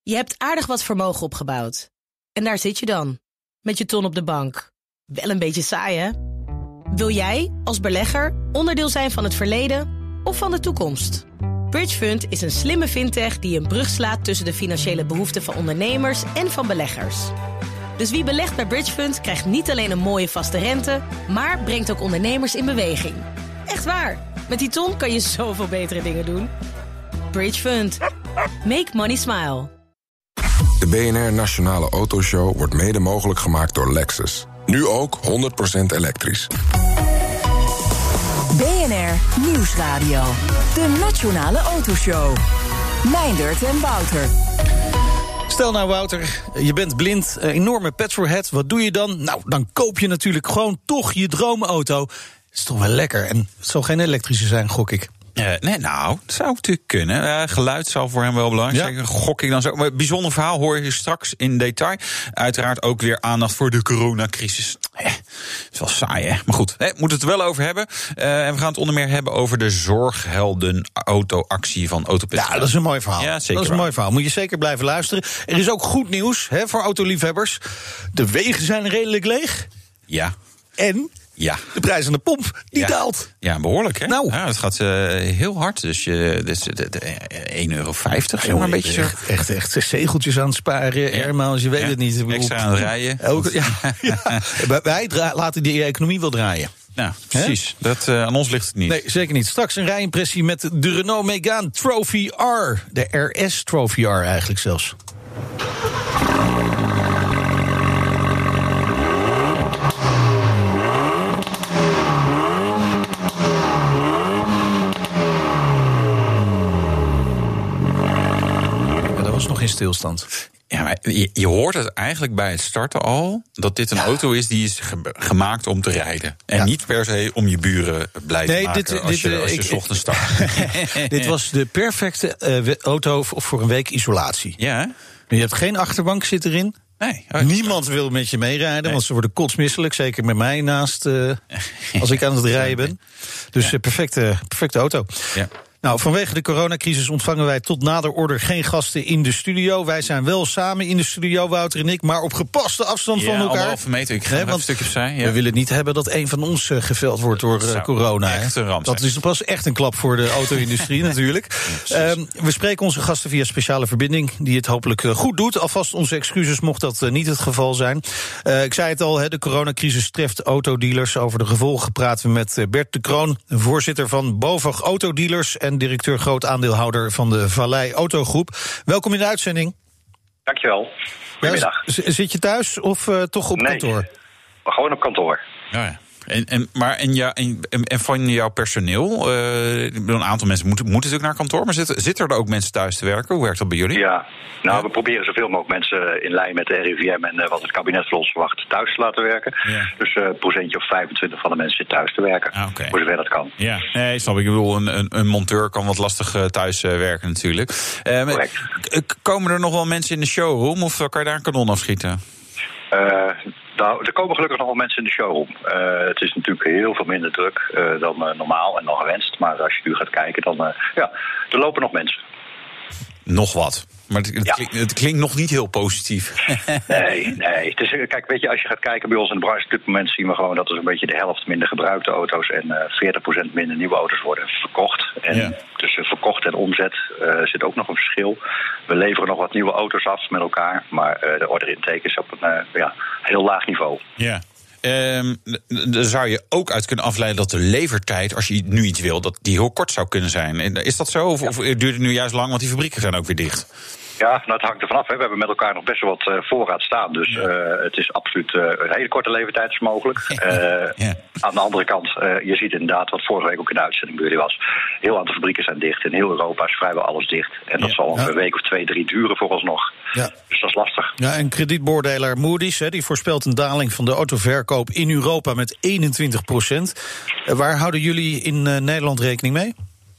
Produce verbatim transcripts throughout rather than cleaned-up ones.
Je hebt aardig wat vermogen opgebouwd. En daar zit je dan, met je ton op de bank. Wel een beetje saai, hè? Wil jij, als belegger, onderdeel zijn van het verleden of van de toekomst? Bridgefund is een slimme fintech die een brug slaat tussen de financiële behoeften van ondernemers en van beleggers. Dus wie belegt bij Bridgefund krijgt niet alleen een mooie vaste rente, maar brengt ook ondernemers in beweging. Echt waar, met die ton kan je zoveel betere dingen doen. Bridgefund. Make money smile. De B N R Nationale Autoshow wordt mede mogelijk gemaakt door Lexus. Nu ook honderd procent elektrisch. B N R Nieuwsradio. De Nationale Autoshow. Meindert en Wouter. Stel nou, Wouter, je bent blind, een enorme petrolhead. Wat doe je dan? Nou, dan koop je natuurlijk gewoon toch je droomauto. Dat is toch wel lekker. En het zal geen elektrische zijn, gok ik. Uh, nee, nou, dat zou natuurlijk kunnen. Uh, geluid zal voor hem wel belangrijk zijn. Ja. Gok ik dan zo. Maar bijzonder verhaal hoor je straks in detail. Uiteraard ook weer aandacht voor de coronacrisis. Eh, het is wel saai, hè? Maar goed, we moeten het er wel over hebben. Uh, en we gaan het onder meer hebben over de zorghelden-auto-actie van Autopit. Ja, dat is een mooi verhaal. Ja, zeker dat is een waar. mooi verhaal. Moet je zeker blijven luisteren. Er is ook goed nieuws hè, voor autoliefhebbers. De wegen zijn redelijk leeg. Ja. En... Ja. De prijs aan de pomp, die ja. daalt. Ja, behoorlijk, hè? Nou. Ja, het gaat uh, heel hard. Dus, je, dus de, de, één euro vijftig, Ja, zeg maar een beetje zo. Echt, echt, echt zegeltjes aan het sparen, ja. Airmiles, je weet ja. het niet. Extra aan het rijden. Ook, ja, ja. Wij dra- laten die economie wel draaien. Nou, precies. Dat, uh, aan ons ligt het niet. Nee, zeker niet. Straks een rijimpressie met de Renault Megane Trophy R. De R S Trophy R eigenlijk zelfs. Nog in stilstand. Ja, maar je, je hoort het eigenlijk bij het starten al... dat dit een ja. auto is die is ge- gemaakt om te rijden. En ja. niet per se om je buren blij te nee, maken dit, als, dit, je, als je ik, ochtends start. Dit was de perfecte uh, auto voor een week isolatie. Ja. Je hebt geen achterbank zit erin. Nee. Oh, Niemand wil met je meerijden, nee. want ze worden kotsmisselijk. Zeker met mij naast, uh, als ik aan het rijden ben. Dus ja. perfecte, perfecte auto. Ja. Nou, vanwege de coronacrisis ontvangen wij tot nader order geen gasten in de studio. Wij zijn wel samen in de studio, Wouter en ik, maar op gepaste afstand ja, van elkaar. Anderhalve meter, ik ga nee, een stukje opzij. Ja. We willen niet hebben dat een van ons uh, geveld wordt door uh, corona. Echt een ramp dat is pas echt een klap voor de auto-industrie natuurlijk. Ja, um, we spreken onze gasten via speciale verbinding, die het hopelijk uh, goed doet. Alvast onze excuses mocht dat uh, niet het geval zijn. Uh, ik zei het al, he, de coronacrisis treft autodealers. Over de gevolgen praten we met uh, Bert de Kroon, voorzitter van BOVAG Autodealers en directeur groot aandeelhouder van de Vallei Autogroep. Welkom in de uitzending. Dankjewel. Goedemiddag. Ja, z- zit je thuis of uh, toch op nee, kantoor? Gewoon op kantoor. Ja, ja. En, en, maar en, ja, en, en van jouw personeel, uh, een aantal mensen moeten, moeten natuurlijk naar kantoor, maar zitten, zitten er ook mensen thuis te werken? Hoe werkt dat bij jullie? Ja, nou, ja. we proberen zoveel mogelijk mensen in lijn met de R I V M en uh, wat het kabinet van ons verwacht thuis te laten werken. Ja. Dus een uh, procentje of vijfentwintig van de mensen zit thuis te werken, ah, okay. voor zover dat kan. Ja, nee, snap ik. Ik bedoel, een, een, een monteur kan wat lastig uh, thuis uh, werken natuurlijk. Uh, Correct. K- komen er nog wel mensen in de showroom of kan je daar een kanon afschieten? Uh, Nou, er komen gelukkig nog wel mensen in de showroom. Uh, het is natuurlijk heel veel minder druk uh, dan uh, normaal en dan gewenst. Maar als je nu gaat kijken, dan uh, ja, er lopen nog mensen. Nog wat. Maar het, het, ja. klinkt, het klinkt nog niet heel positief. Nee, nee. Het is, kijk, weet je, als je gaat kijken bij ons in de branche op dit moment zien we gewoon dat er een beetje de helft minder gebruikte auto's en uh, veertig procent minder nieuwe auto's worden verkocht. En ja. tussen verkocht en omzet uh, zit ook nog een verschil. We leveren nog wat nieuwe auto's af met elkaar, maar uh, de order intake is op een uh, ja, heel laag niveau. Ja. Um, daar zou je ook uit kunnen afleiden dat de levertijd, als je nu iets wil, dat die heel kort zou kunnen zijn. Is dat zo? Of, ja. of duurt het nu juist lang, want die fabrieken zijn ook weer dicht? Ja, nou, het hangt ervan af. Hè. We hebben met elkaar nog best wel wat uh, voorraad staan. Dus uh, het is absoluut uh, een hele korte levertijd is mogelijk. Uh, ja. Aan de andere kant, uh, je ziet inderdaad wat vorige week ook in de uitzending bij jullie was. Heel aantal fabrieken zijn dicht. In heel Europa is vrijwel alles dicht. En dat ja. zal ja. een week of twee, drie duren vooralsnog. Ja. Dus dat is lastig. Ja, en kredietbeoordelaar Moody's, hè, die voorspelt een daling van de autoverkoop in Europa met eenentwintig procent. Uh, waar houden jullie in uh, Nederland rekening mee?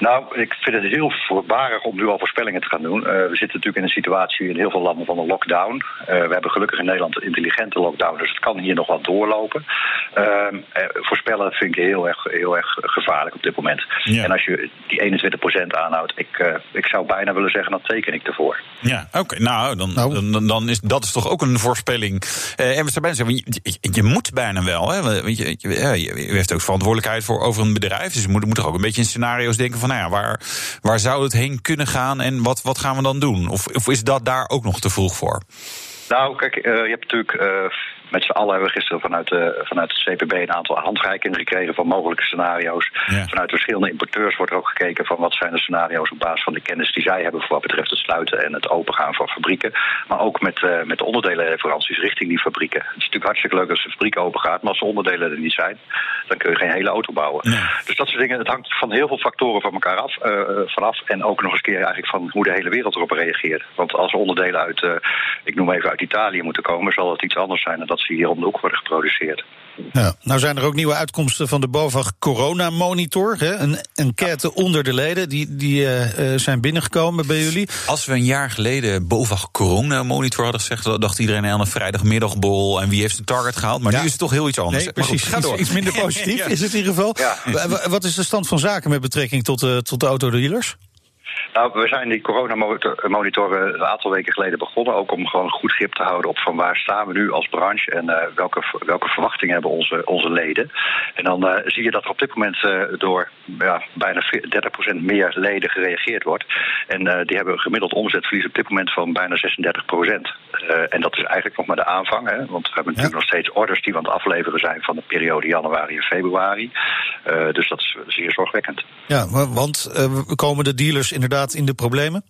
Nou, ik vind het heel voorbarig om nu al voorspellingen te gaan doen. Uh, we zitten natuurlijk in een situatie in heel veel landen van een lockdown. Uh, we hebben gelukkig in Nederland een intelligente lockdown, dus het kan hier nog wat doorlopen. Uh, uh, voorspellen vind ik heel erg, heel erg gevaarlijk op dit moment. Ja. En als je die eenentwintig procent aanhoudt, ik, uh, ik zou bijna willen zeggen, dan teken ik ervoor. Ja, oké. Okay. Nou, dan, nou. Dan, dan is dat is toch ook een voorspelling. Uh, en we zijn bijna zeggen, je, je, je moet bijna wel. Hè? Want je, je, je, je heeft ook verantwoordelijkheid voor over een bedrijf. Dus je moet, moet toch ook een beetje in scenario's denken van, nou ja, waar, waar zou het heen kunnen gaan en wat, wat gaan we dan doen? Of, of is dat daar ook nog te vroeg voor? Nou, kijk, uh, je hebt natuurlijk uh, met z'n allen hebben we gisteren vanuit, de, vanuit het C P B een aantal handreikingen gekregen van mogelijke scenario's. Ja. Vanuit verschillende importeurs wordt er ook gekeken van wat zijn de scenario's op basis van de kennis die zij hebben voor wat betreft het sluiten en het opengaan van fabrieken. Maar ook met, uh, met de onderdelenleveranties richting die fabrieken. Het is natuurlijk hartstikke leuk als de fabriek open gaat, maar als de onderdelen er niet zijn, dan kun je geen hele auto bouwen. Nee. Dus dat soort dingen, het hangt van heel veel factoren van elkaar af, uh, vanaf. En ook nog eens keer eigenlijk van hoe de hele wereld erop reageert. Want als onderdelen uit, uh, ik noem even uit Italië moeten komen, zal het iets anders zijn dan dat ze hier om de hoek worden geproduceerd. Ja, nou zijn er ook nieuwe uitkomsten van de BOVAG Corona Monitor. Hè? Een enquête onder de leden, die, die uh, zijn binnengekomen bij jullie. Als we een jaar geleden BOVAG Corona Monitor hadden gezegd, dacht iedereen aan een vrijdagmiddagbol en wie heeft een target gehaald. Maar ja. nu is het toch heel iets anders. Nee, precies. Goed, ga door. Iets, iets minder positief ja. is het in ieder geval. Ja. Wat is de stand van zaken met betrekking tot, uh, tot de autodealers? Nou, we zijn die coronamonitor een aantal weken geleden begonnen, ook om gewoon goed grip te houden op van waar staan we nu als branche en uh, welke, welke verwachtingen hebben onze, onze leden. En dan uh, zie je dat er op dit moment uh, door ja, bijna dertig procent meer leden gereageerd wordt. En uh, die hebben een gemiddeld omzetverlies op dit moment van bijna zesendertig procent. Uh, en dat is eigenlijk nog maar de aanvang, hè, want we hebben natuurlijk ja. nog steeds orders die we aan het afleveren zijn van de periode januari en februari. Uh, dus dat is zeer zorgwekkend. Ja, want uh, komen de dealers inderdaad in de problemen?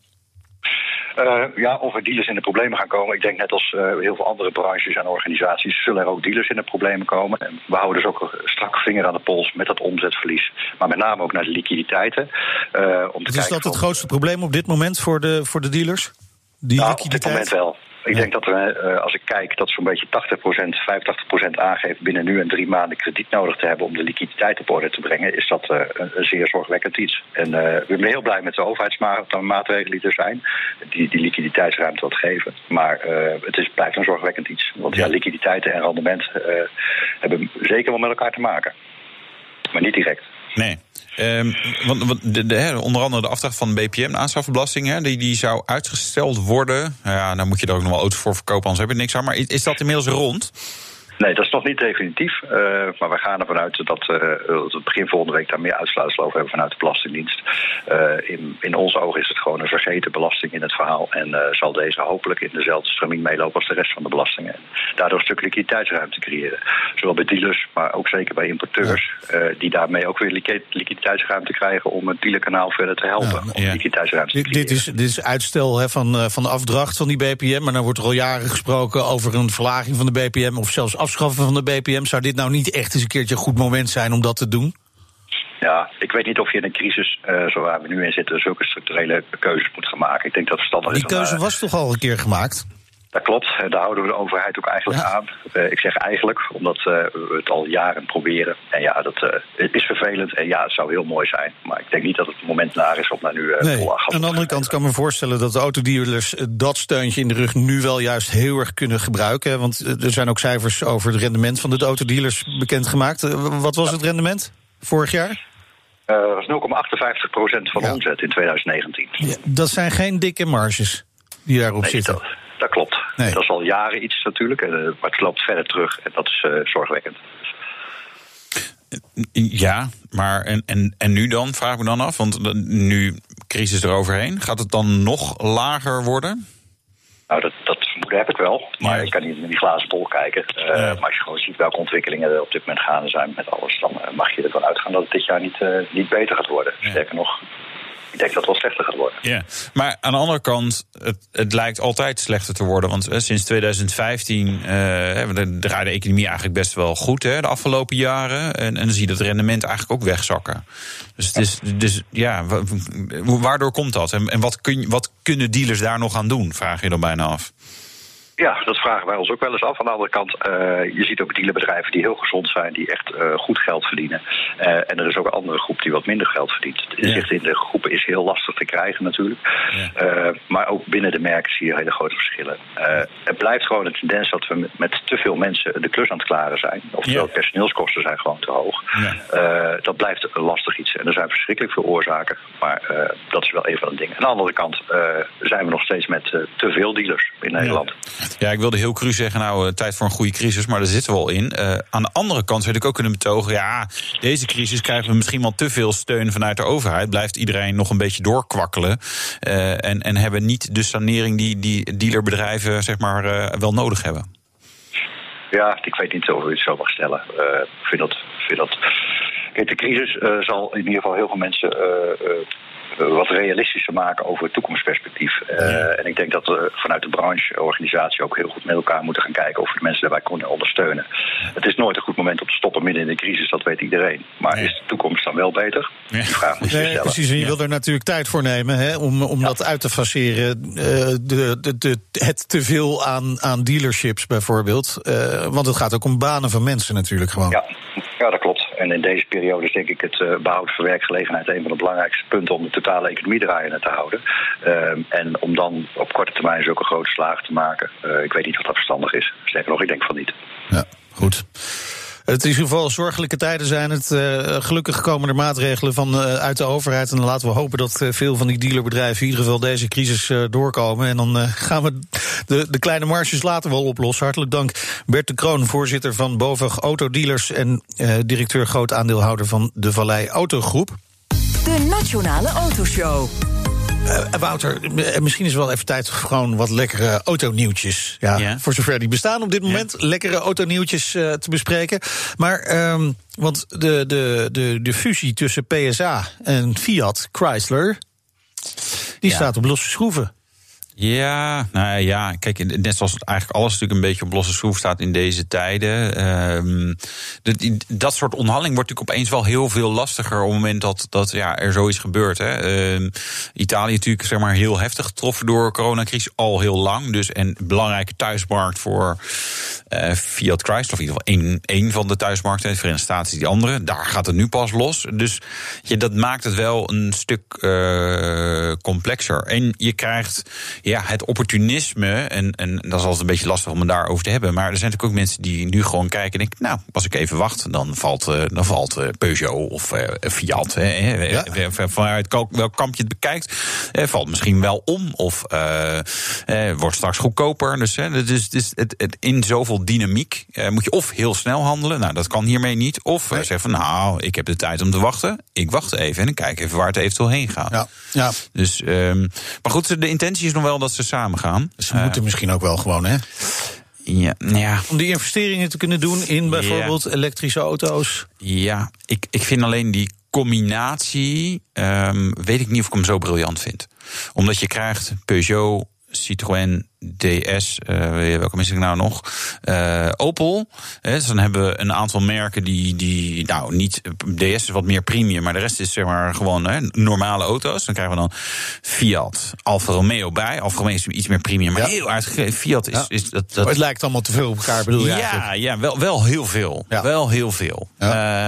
Uh, ja, of er dealers in de problemen gaan komen. Ik denk net als uh, heel veel andere branches en organisaties zullen er ook dealers in de problemen komen. En we houden dus ook een strakke vinger aan de pols met dat omzetverlies. Maar met name ook naar de liquiditeiten. Uh, om te is kijken dat het grootste probleem op dit moment voor de, voor de dealers? Die nou, liquiditeit? Op dit moment wel. Ik ja. denk dat we, als ik kijk, dat zo'n beetje tachtig procent, vijfentachtig procent aangeeft binnen nu en drie maanden krediet nodig te hebben om de liquiditeit op orde te brengen, is dat uh, een zeer zorgwekkend iets. En uh, we zijn heel blij met de overheidsmaatregelen die er zijn, die die liquiditeitsruimte wat geven. Maar uh, het is, blijft een zorgwekkend iets. Want ja, liquiditeiten en rendement uh, hebben zeker wel met elkaar te maken. Maar niet direct. Nee. Um, want de, de, onder andere de afdracht van de B P M, de aanschafbelasting, hè, die, die zou uitgesteld worden. Ja, nou moet je er ook nog wel auto's voor verkopen, anders heb je niks aan. Maar is, is dat inmiddels rond? Nee, dat is nog niet definitief. Uh, maar we gaan ervan uit dat uh, we begin volgende week daar meer uitsluitsel over hebben vanuit de Belastingdienst. Uh, in, in onze ogen is het gewoon een vergeten belasting in het verhaal. En uh, zal deze hopelijk in dezelfde stroming meelopen als de rest van de belastingen. En daardoor een stuk liquiditeitsruimte creëren. Zowel bij dealers, maar ook zeker bij importeurs. Ja. Uh, die daarmee ook weer liquiditeitsruimte krijgen om het dealerkanaal verder te helpen. Ja, om ja. liquiditeitsruimte te creëren. Dit is, dit is uitstel he, van, van de afdracht van die B P M. Maar dan wordt er al jaren gesproken over een verlaging van de B P M of zelfs afschaffen van de B P M. Zou dit nou niet echt eens een keertje een goed moment zijn om dat te doen? Ja, ik weet niet of je in een crisis, uh, zo waar we nu in zitten, zulke structurele keuzes moet gaan maken. Ik denk dat het verstandig is. Die keuze was toch al een keer gemaakt? Dat klopt, daar houden we de overheid ook eigenlijk ja. aan. Uh, ik zeg eigenlijk, omdat uh, we het al jaren proberen. En ja, dat uh, is vervelend en ja, het zou heel mooi zijn. Maar ik denk niet dat het moment naar is om daar nu uh, nee. vol aan Aan de andere kant kan ik me voorstellen dat de autodealers dat steuntje in de rug nu wel juist heel erg kunnen gebruiken. Want er zijn ook cijfers over het rendement van de autodealers bekendgemaakt. Uh, wat was ja. het rendement vorig jaar? Uh, dat was nul komma achtenvijftig procent van ja. omzet in twintig negentien. Ja, dat zijn geen dikke marges die daarop nee, zitten. Dat, dat klopt. Nee. Dat is al jaren iets natuurlijk, maar het loopt verder terug en dat is uh, zorgwekkend. Ja, maar en, en, en nu dan, vraag ik me dan af, want nu crisis eroverheen, gaat het dan nog lager worden? Nou, dat, dat vermoeden heb ik wel, maar ja. ik kan niet in die glazen bol kijken. Uh, ja. Maar als je gewoon ziet welke ontwikkelingen er op dit moment gaande zijn met alles, dan uh, mag je ervan uitgaan dat het dit jaar niet, uh, niet beter gaat worden. Ja. Sterker nog, ik denk dat het wel slechter gaat worden. Ja, maar aan de andere kant, het, het lijkt altijd slechter te worden. Want eh, sinds twintig vijftien uh, draait de economie eigenlijk best wel goed, hè, de afgelopen jaren. En, en dan zie je dat het rendement eigenlijk ook wegzakken. Dus, het is, dus ja, waardoor komt dat? En, en wat, kun, wat kunnen dealers daar nog aan doen, vraag je dan bijna af. Ja, dat vragen wij ons ook wel eens af. Aan de andere kant, uh, je ziet ook dealerbedrijven die heel gezond zijn, die echt uh, goed geld verdienen. Uh, en er is ook een andere groep die wat minder geld verdient. Het inzicht ja. in de groepen is heel lastig te krijgen natuurlijk. Ja. Uh, maar ook binnen de merken zie je hele grote verschillen. Uh, het blijft gewoon een tendens dat we met te veel mensen de klus aan het klaren zijn. Oftewel, ja. personeelskosten zijn gewoon te hoog. Ja. Uh, dat blijft lastig iets. En er zijn verschrikkelijk veel oorzaken. Maar uh, dat is wel een van de dingen. Aan de andere kant uh, zijn we nog steeds met uh, te veel dealers in Nederland. Ja. Ja, ik wilde heel cru zeggen, nou, uh, tijd voor een goede crisis, maar daar zitten we al in. Uh, aan de andere kant zou ik ook kunnen betogen, ja, deze crisis krijgen we misschien wel te veel steun vanuit de overheid. Blijft iedereen nog een beetje doorkwakkelen. Uh, en, en hebben niet de sanering die, die dealerbedrijven, zeg maar, uh, wel nodig hebben. Ja, ik weet niet of u het zo mag stellen. Uh, ik vind dat... Vind dat... Kijk, de crisis uh, zal in ieder geval heel veel mensen Uh, uh, wat realistischer maken over het toekomstperspectief. Uh, ja. En ik denk dat we vanuit de brancheorganisatie ook heel goed met elkaar moeten gaan kijken of we de mensen daarbij kunnen ondersteunen. Het is nooit een goed moment om te stoppen midden in de crisis, dat weet iedereen. Maar ja. is de toekomst dan wel beter? Ja. Die vraag moet je nee, stellen. Precies, en je ja. wil er natuurlijk tijd voor nemen, hè, om, om ja. dat uit te faceren. Uh, de, de, de, het teveel aan, aan dealerships bijvoorbeeld. Uh, want het gaat ook om banen van mensen natuurlijk gewoon. Ja, ja dat klopt. En in deze periode is denk ik het uh, behoud van werkgelegenheid een van de belangrijkste punten om de totale economie draaiende te houden. Uh, en om dan op korte termijn zulke grote slagen te maken. Uh, ik weet niet of dat verstandig is. Sterker nog, ik denk van niet. Ja, goed. Het is in ieder geval zorgelijke tijden zijn het. Uh, gelukkig komen er maatregelen van uh, uit de overheid. En dan laten we hopen dat uh, veel van die dealerbedrijven in ieder geval deze crisis uh, doorkomen. En dan uh, gaan we de, de kleine marges later wel oplossen. Hartelijk dank Bert de Kroon, voorzitter van BOVAG Autodealers en uh, directeur groot aandeelhouder van de Vallei Autogroep. De Nationale Autoshow. Uh, Wouter, misschien is het wel even tijd voor gewoon wat lekkere autonieuwtjes. Ja, ja. Voor zover die bestaan op dit moment. Ja. Lekkere autonieuwtjes uh, te bespreken. Maar, um, want de, de, de, de fusie tussen P S A en Fiat Chrysler, die ja. staat op losse schroeven. Ja, nou ja, kijk, net zoals het eigenlijk alles natuurlijk een beetje op losse schroef staat in deze tijden. Um, de, dat soort onderhandeling wordt natuurlijk opeens wel heel veel lastiger op het moment dat, dat ja, er zoiets gebeurt. Hè. Um, Italië natuurlijk, zeg maar, heel heftig getroffen door de coronacrisis, al heel lang. Dus een belangrijke thuismarkt voor uh, Fiat Chrysler, of in ieder geval één, één van de thuismarkten, de Verenigde Staten die andere. Daar gaat het nu pas los. Dus ja, dat maakt het wel een stuk uh, complexer. En je krijgt ja, het opportunisme, en, en dat is altijd een beetje lastig om het daarover te hebben, maar er zijn natuurlijk ook mensen die nu gewoon kijken en denken, nou, als ik even wacht, dan valt, uh, dan valt uh, Peugeot of uh, Fiat, hè, ja. vanuit welk kamp je het bekijkt, uh, valt misschien wel om, of uh, uh, wordt straks goedkoper. Dus, uh, dus, dus het, het, in zoveel dynamiek uh, moet je of heel snel handelen, nou, dat kan hiermee niet, of uh, zeggen van, nou, ik heb de tijd om te wachten, ik wacht even en ik kijk even waar het eventueel heen gaat. Ja. Ja. Dus, um, maar goed, de intentie is nog wel dat ze samen gaan. Ze uh, moeten misschien ook wel gewoon, hè? Ja, ja. Om die investeringen te kunnen doen in bijvoorbeeld ja. elektrische auto's. Ja, ik, ik vind alleen die combinatie, um, weet ik niet of ik hem zo briljant vind. Omdat je krijgt Peugeot, Citroën, D S, uh, welke mis ik nou nog? Uh, Opel. Hè, dus dan hebben we een aantal merken die, die nou niet, D S is wat meer premium, maar de rest is zeg maar gewoon hè, normale auto's. Dan krijgen we dan Fiat, Alfa Romeo bij. Alfa Romeo is iets meer premium, maar ja. heel uitgegeven. Fiat is, ja. is dat, dat. Maar het lijkt allemaal te veel op elkaar, bedoel je? Ja, eigenlijk? ja, wel, wel heel veel. Ja. Wel heel veel. Ja.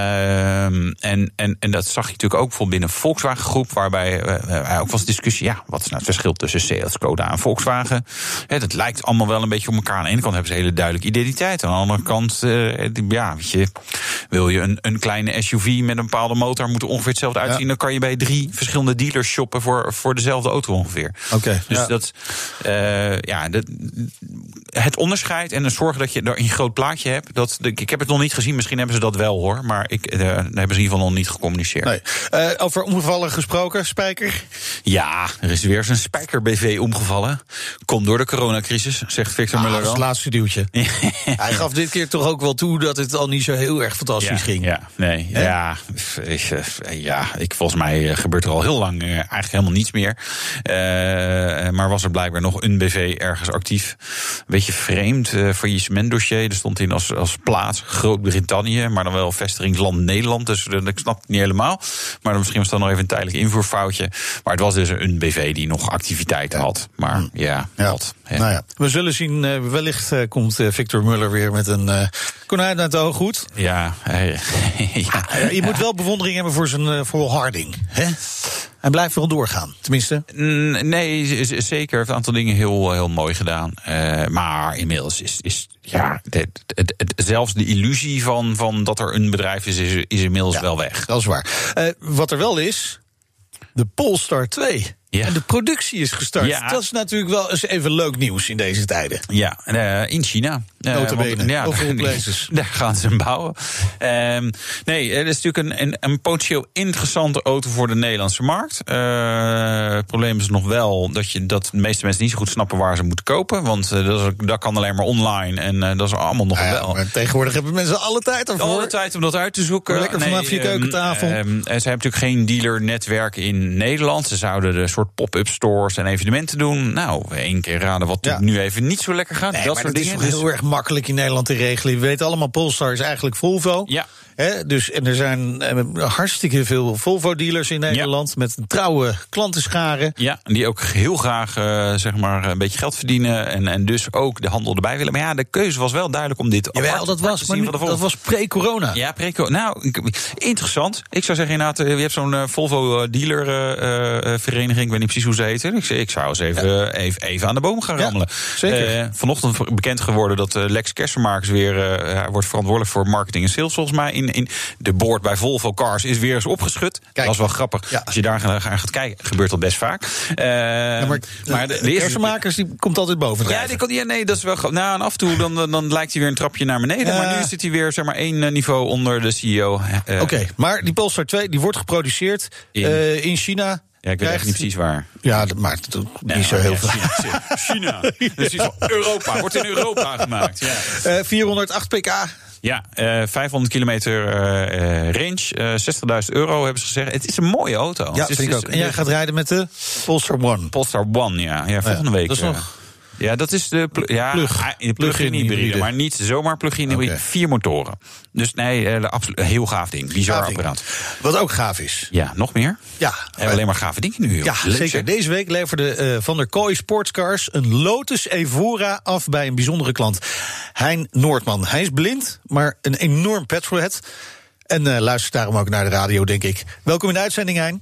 Uh, en, en, en dat zag je natuurlijk ook bijvoorbeeld binnen Volkswagen Groep, waarbij uh, ook was discussie, ja, wat is nou het verschil tussen Seat, Skoda en Volkswagen? He, dat lijkt allemaal wel een beetje op elkaar. Aan de ene kant hebben ze hele duidelijke identiteit. Aan de andere kant, uh, ja, weet je, wil je een, een kleine S U V met een bepaalde motor, moet er ongeveer hetzelfde uitzien. Ja. Dan kan je bij drie verschillende dealers shoppen voor, voor dezelfde auto ongeveer. Oké. Okay, dus ja. dat, uh, ja, dat, het onderscheid en zorgen dat je er een groot plaatje hebt. Dat, ik heb het nog niet gezien, misschien hebben ze dat wel hoor. Maar ik, uh, daar hebben ze in ieder geval nog niet gecommuniceerd. Nee. Uh, over omgevallen gesproken, Spijker? Ja, er is weer eens een Spijker B V omgevallen. Komt door de coronacrisis, zegt Victor ah, Muller. Dat is het laatste duwtje. Hij gaf dit keer toch ook wel toe dat het al niet zo heel erg fantastisch ja, ging. Ja, nee, He? ja, ik, ja, ik, volgens mij gebeurt er al heel lang uh, eigenlijk helemaal niets meer. Uh, maar was er blijkbaar nog een B V ergens actief. Weet beetje vreemd. Uh, faillissementdossier, er stond in als, als plaats Groot-Brittannië, maar dan wel vestigingsland Nederland. Dus uh, ik snap het niet helemaal. Maar misschien was dat nog even een tijdelijk invoerfoutje. Maar het was dus een B V die nog activiteiten had. Maar mm. ja, ja. wat. Nou ja, we zullen zien, uh, wellicht uh, komt uh, Victor Muller weer met een uh, konijn uit de ooghoed. Ja, uh, ja. Uh, je moet wel bewondering hebben voor zijn uh, volharding. Hè? Hij blijft wel doorgaan, tenminste. Nee, z- zeker. Heeft een aantal dingen heel, heel mooi gedaan. Uh, maar inmiddels is, is ja, het, het, het, zelfs de illusie van, van dat er een bedrijf is, is, is inmiddels ja, wel weg. Dat is waar. Uh, wat er wel is, de Polestar twee. Ja. En de productie is gestart. Ja. Dat is natuurlijk wel eens even leuk nieuws in deze tijden. Ja, uh, in China. Notabene, ja, daar gaan ze hem bouwen. Um, nee, het is natuurlijk een, een, een potentieel interessante auto voor de Nederlandse markt. Uh, het probleem is nog wel dat, je, dat de meeste mensen niet zo goed snappen waar ze moeten kopen. Want uh, dat, is, dat kan alleen maar online. En uh, dat is allemaal nog ja, wel. Maar tegenwoordig hebben mensen alle tijd ervoor. Alle tijd om dat uit te zoeken. Lekker vanaf nee, je keukentafel. Um, um, ze hebben natuurlijk geen dealer-netwerk in Nederland. Ze zouden de soort pop-up stores en evenementen doen. Nou, één keer raden wat ja. nu even niet zo lekker gaat. Nee, dat maar soort dat dingen. is toch heel erg makkelijk in Nederland te regelen. We weten allemaal, Polestar is eigenlijk Volvo. Ja. He, dus, en er zijn uh, hartstikke veel Volvo-dealers in Nederland. Ja. Met een trouwe klantenscharen. Ja, die ook heel graag uh, zeg maar een beetje geld verdienen. En, en dus ook de handel erbij willen. Maar ja, de keuze was wel duidelijk om dit Jawel, apart, dat was, maar nu, dat was pre-corona. Ja, pre-corona. Nou, interessant. Ik zou zeggen inderdaad, je hebt zo'n uh, Volvo-dealer-vereniging. Uh, uh, ik weet niet precies hoe ze heten. Ik, ik zou eens even, ja. uh, even, even aan de boom gaan rammelen. Ja, zeker. Uh, vanochtend bekend geworden dat uh, Lex Kersenmakers weer uh, wordt verantwoordelijk voor marketing en sales volgens mij. In, in de board bij Volvo Cars is weer eens opgeschud. Kijk. Dat was wel grappig. Ja. Als je daar gaat, gaat kijken, gebeurt dat best vaak. Uh, ja, maar maar de, de, de Kersenmakers die komt altijd boven. Ja, die, ja, nee, dat is wel grappig. Nou, en af en toe dan, dan lijkt hij weer een trapje naar beneden. Uh, maar nu zit hij weer zeg maar één niveau onder de C E O. Uh, Oké, okay, maar die Polestar twee die wordt geproduceerd in, uh, in China. Ja, ik weet echt niet precies waar. Ja, dat maakt het niet nee, zo heel ja, veel. China. China. Dus is Europa. Wordt in Europa gemaakt. Ja. Uh, vierhonderdaacht pk. Ja, uh, vijfhonderd kilometer uh, range, uh, zestigduizend euro hebben ze gezegd. Het is een mooie auto. Ja, is, vind ik ook. En jij gaat rijden met de Polestar One. Polestar One, ja. ja volgende ja, week. Dat is nog... Ja, dat is de, pl- ja, Plug. de plug-in hybride, hybride, maar niet zomaar plug-in hybride. Okay. Vier motoren. Dus nee, uh, absoluut heel gaaf ding. Bizar gaaf apparaat. Ding. Wat ook gaaf is. Ja, nog meer? Ja. We hebben alleen maar gave dingen nu. Joh. Ja, Leuk, zeker. Zeg. Deze week leverde uh, Van der Kooi Sportscars een Lotus Evora af bij een bijzondere klant. Hein Noordman. Hij is blind, maar een enorm petrolhead. En uh, luistert daarom ook naar de radio, denk ik. Welkom in de uitzending, Hein.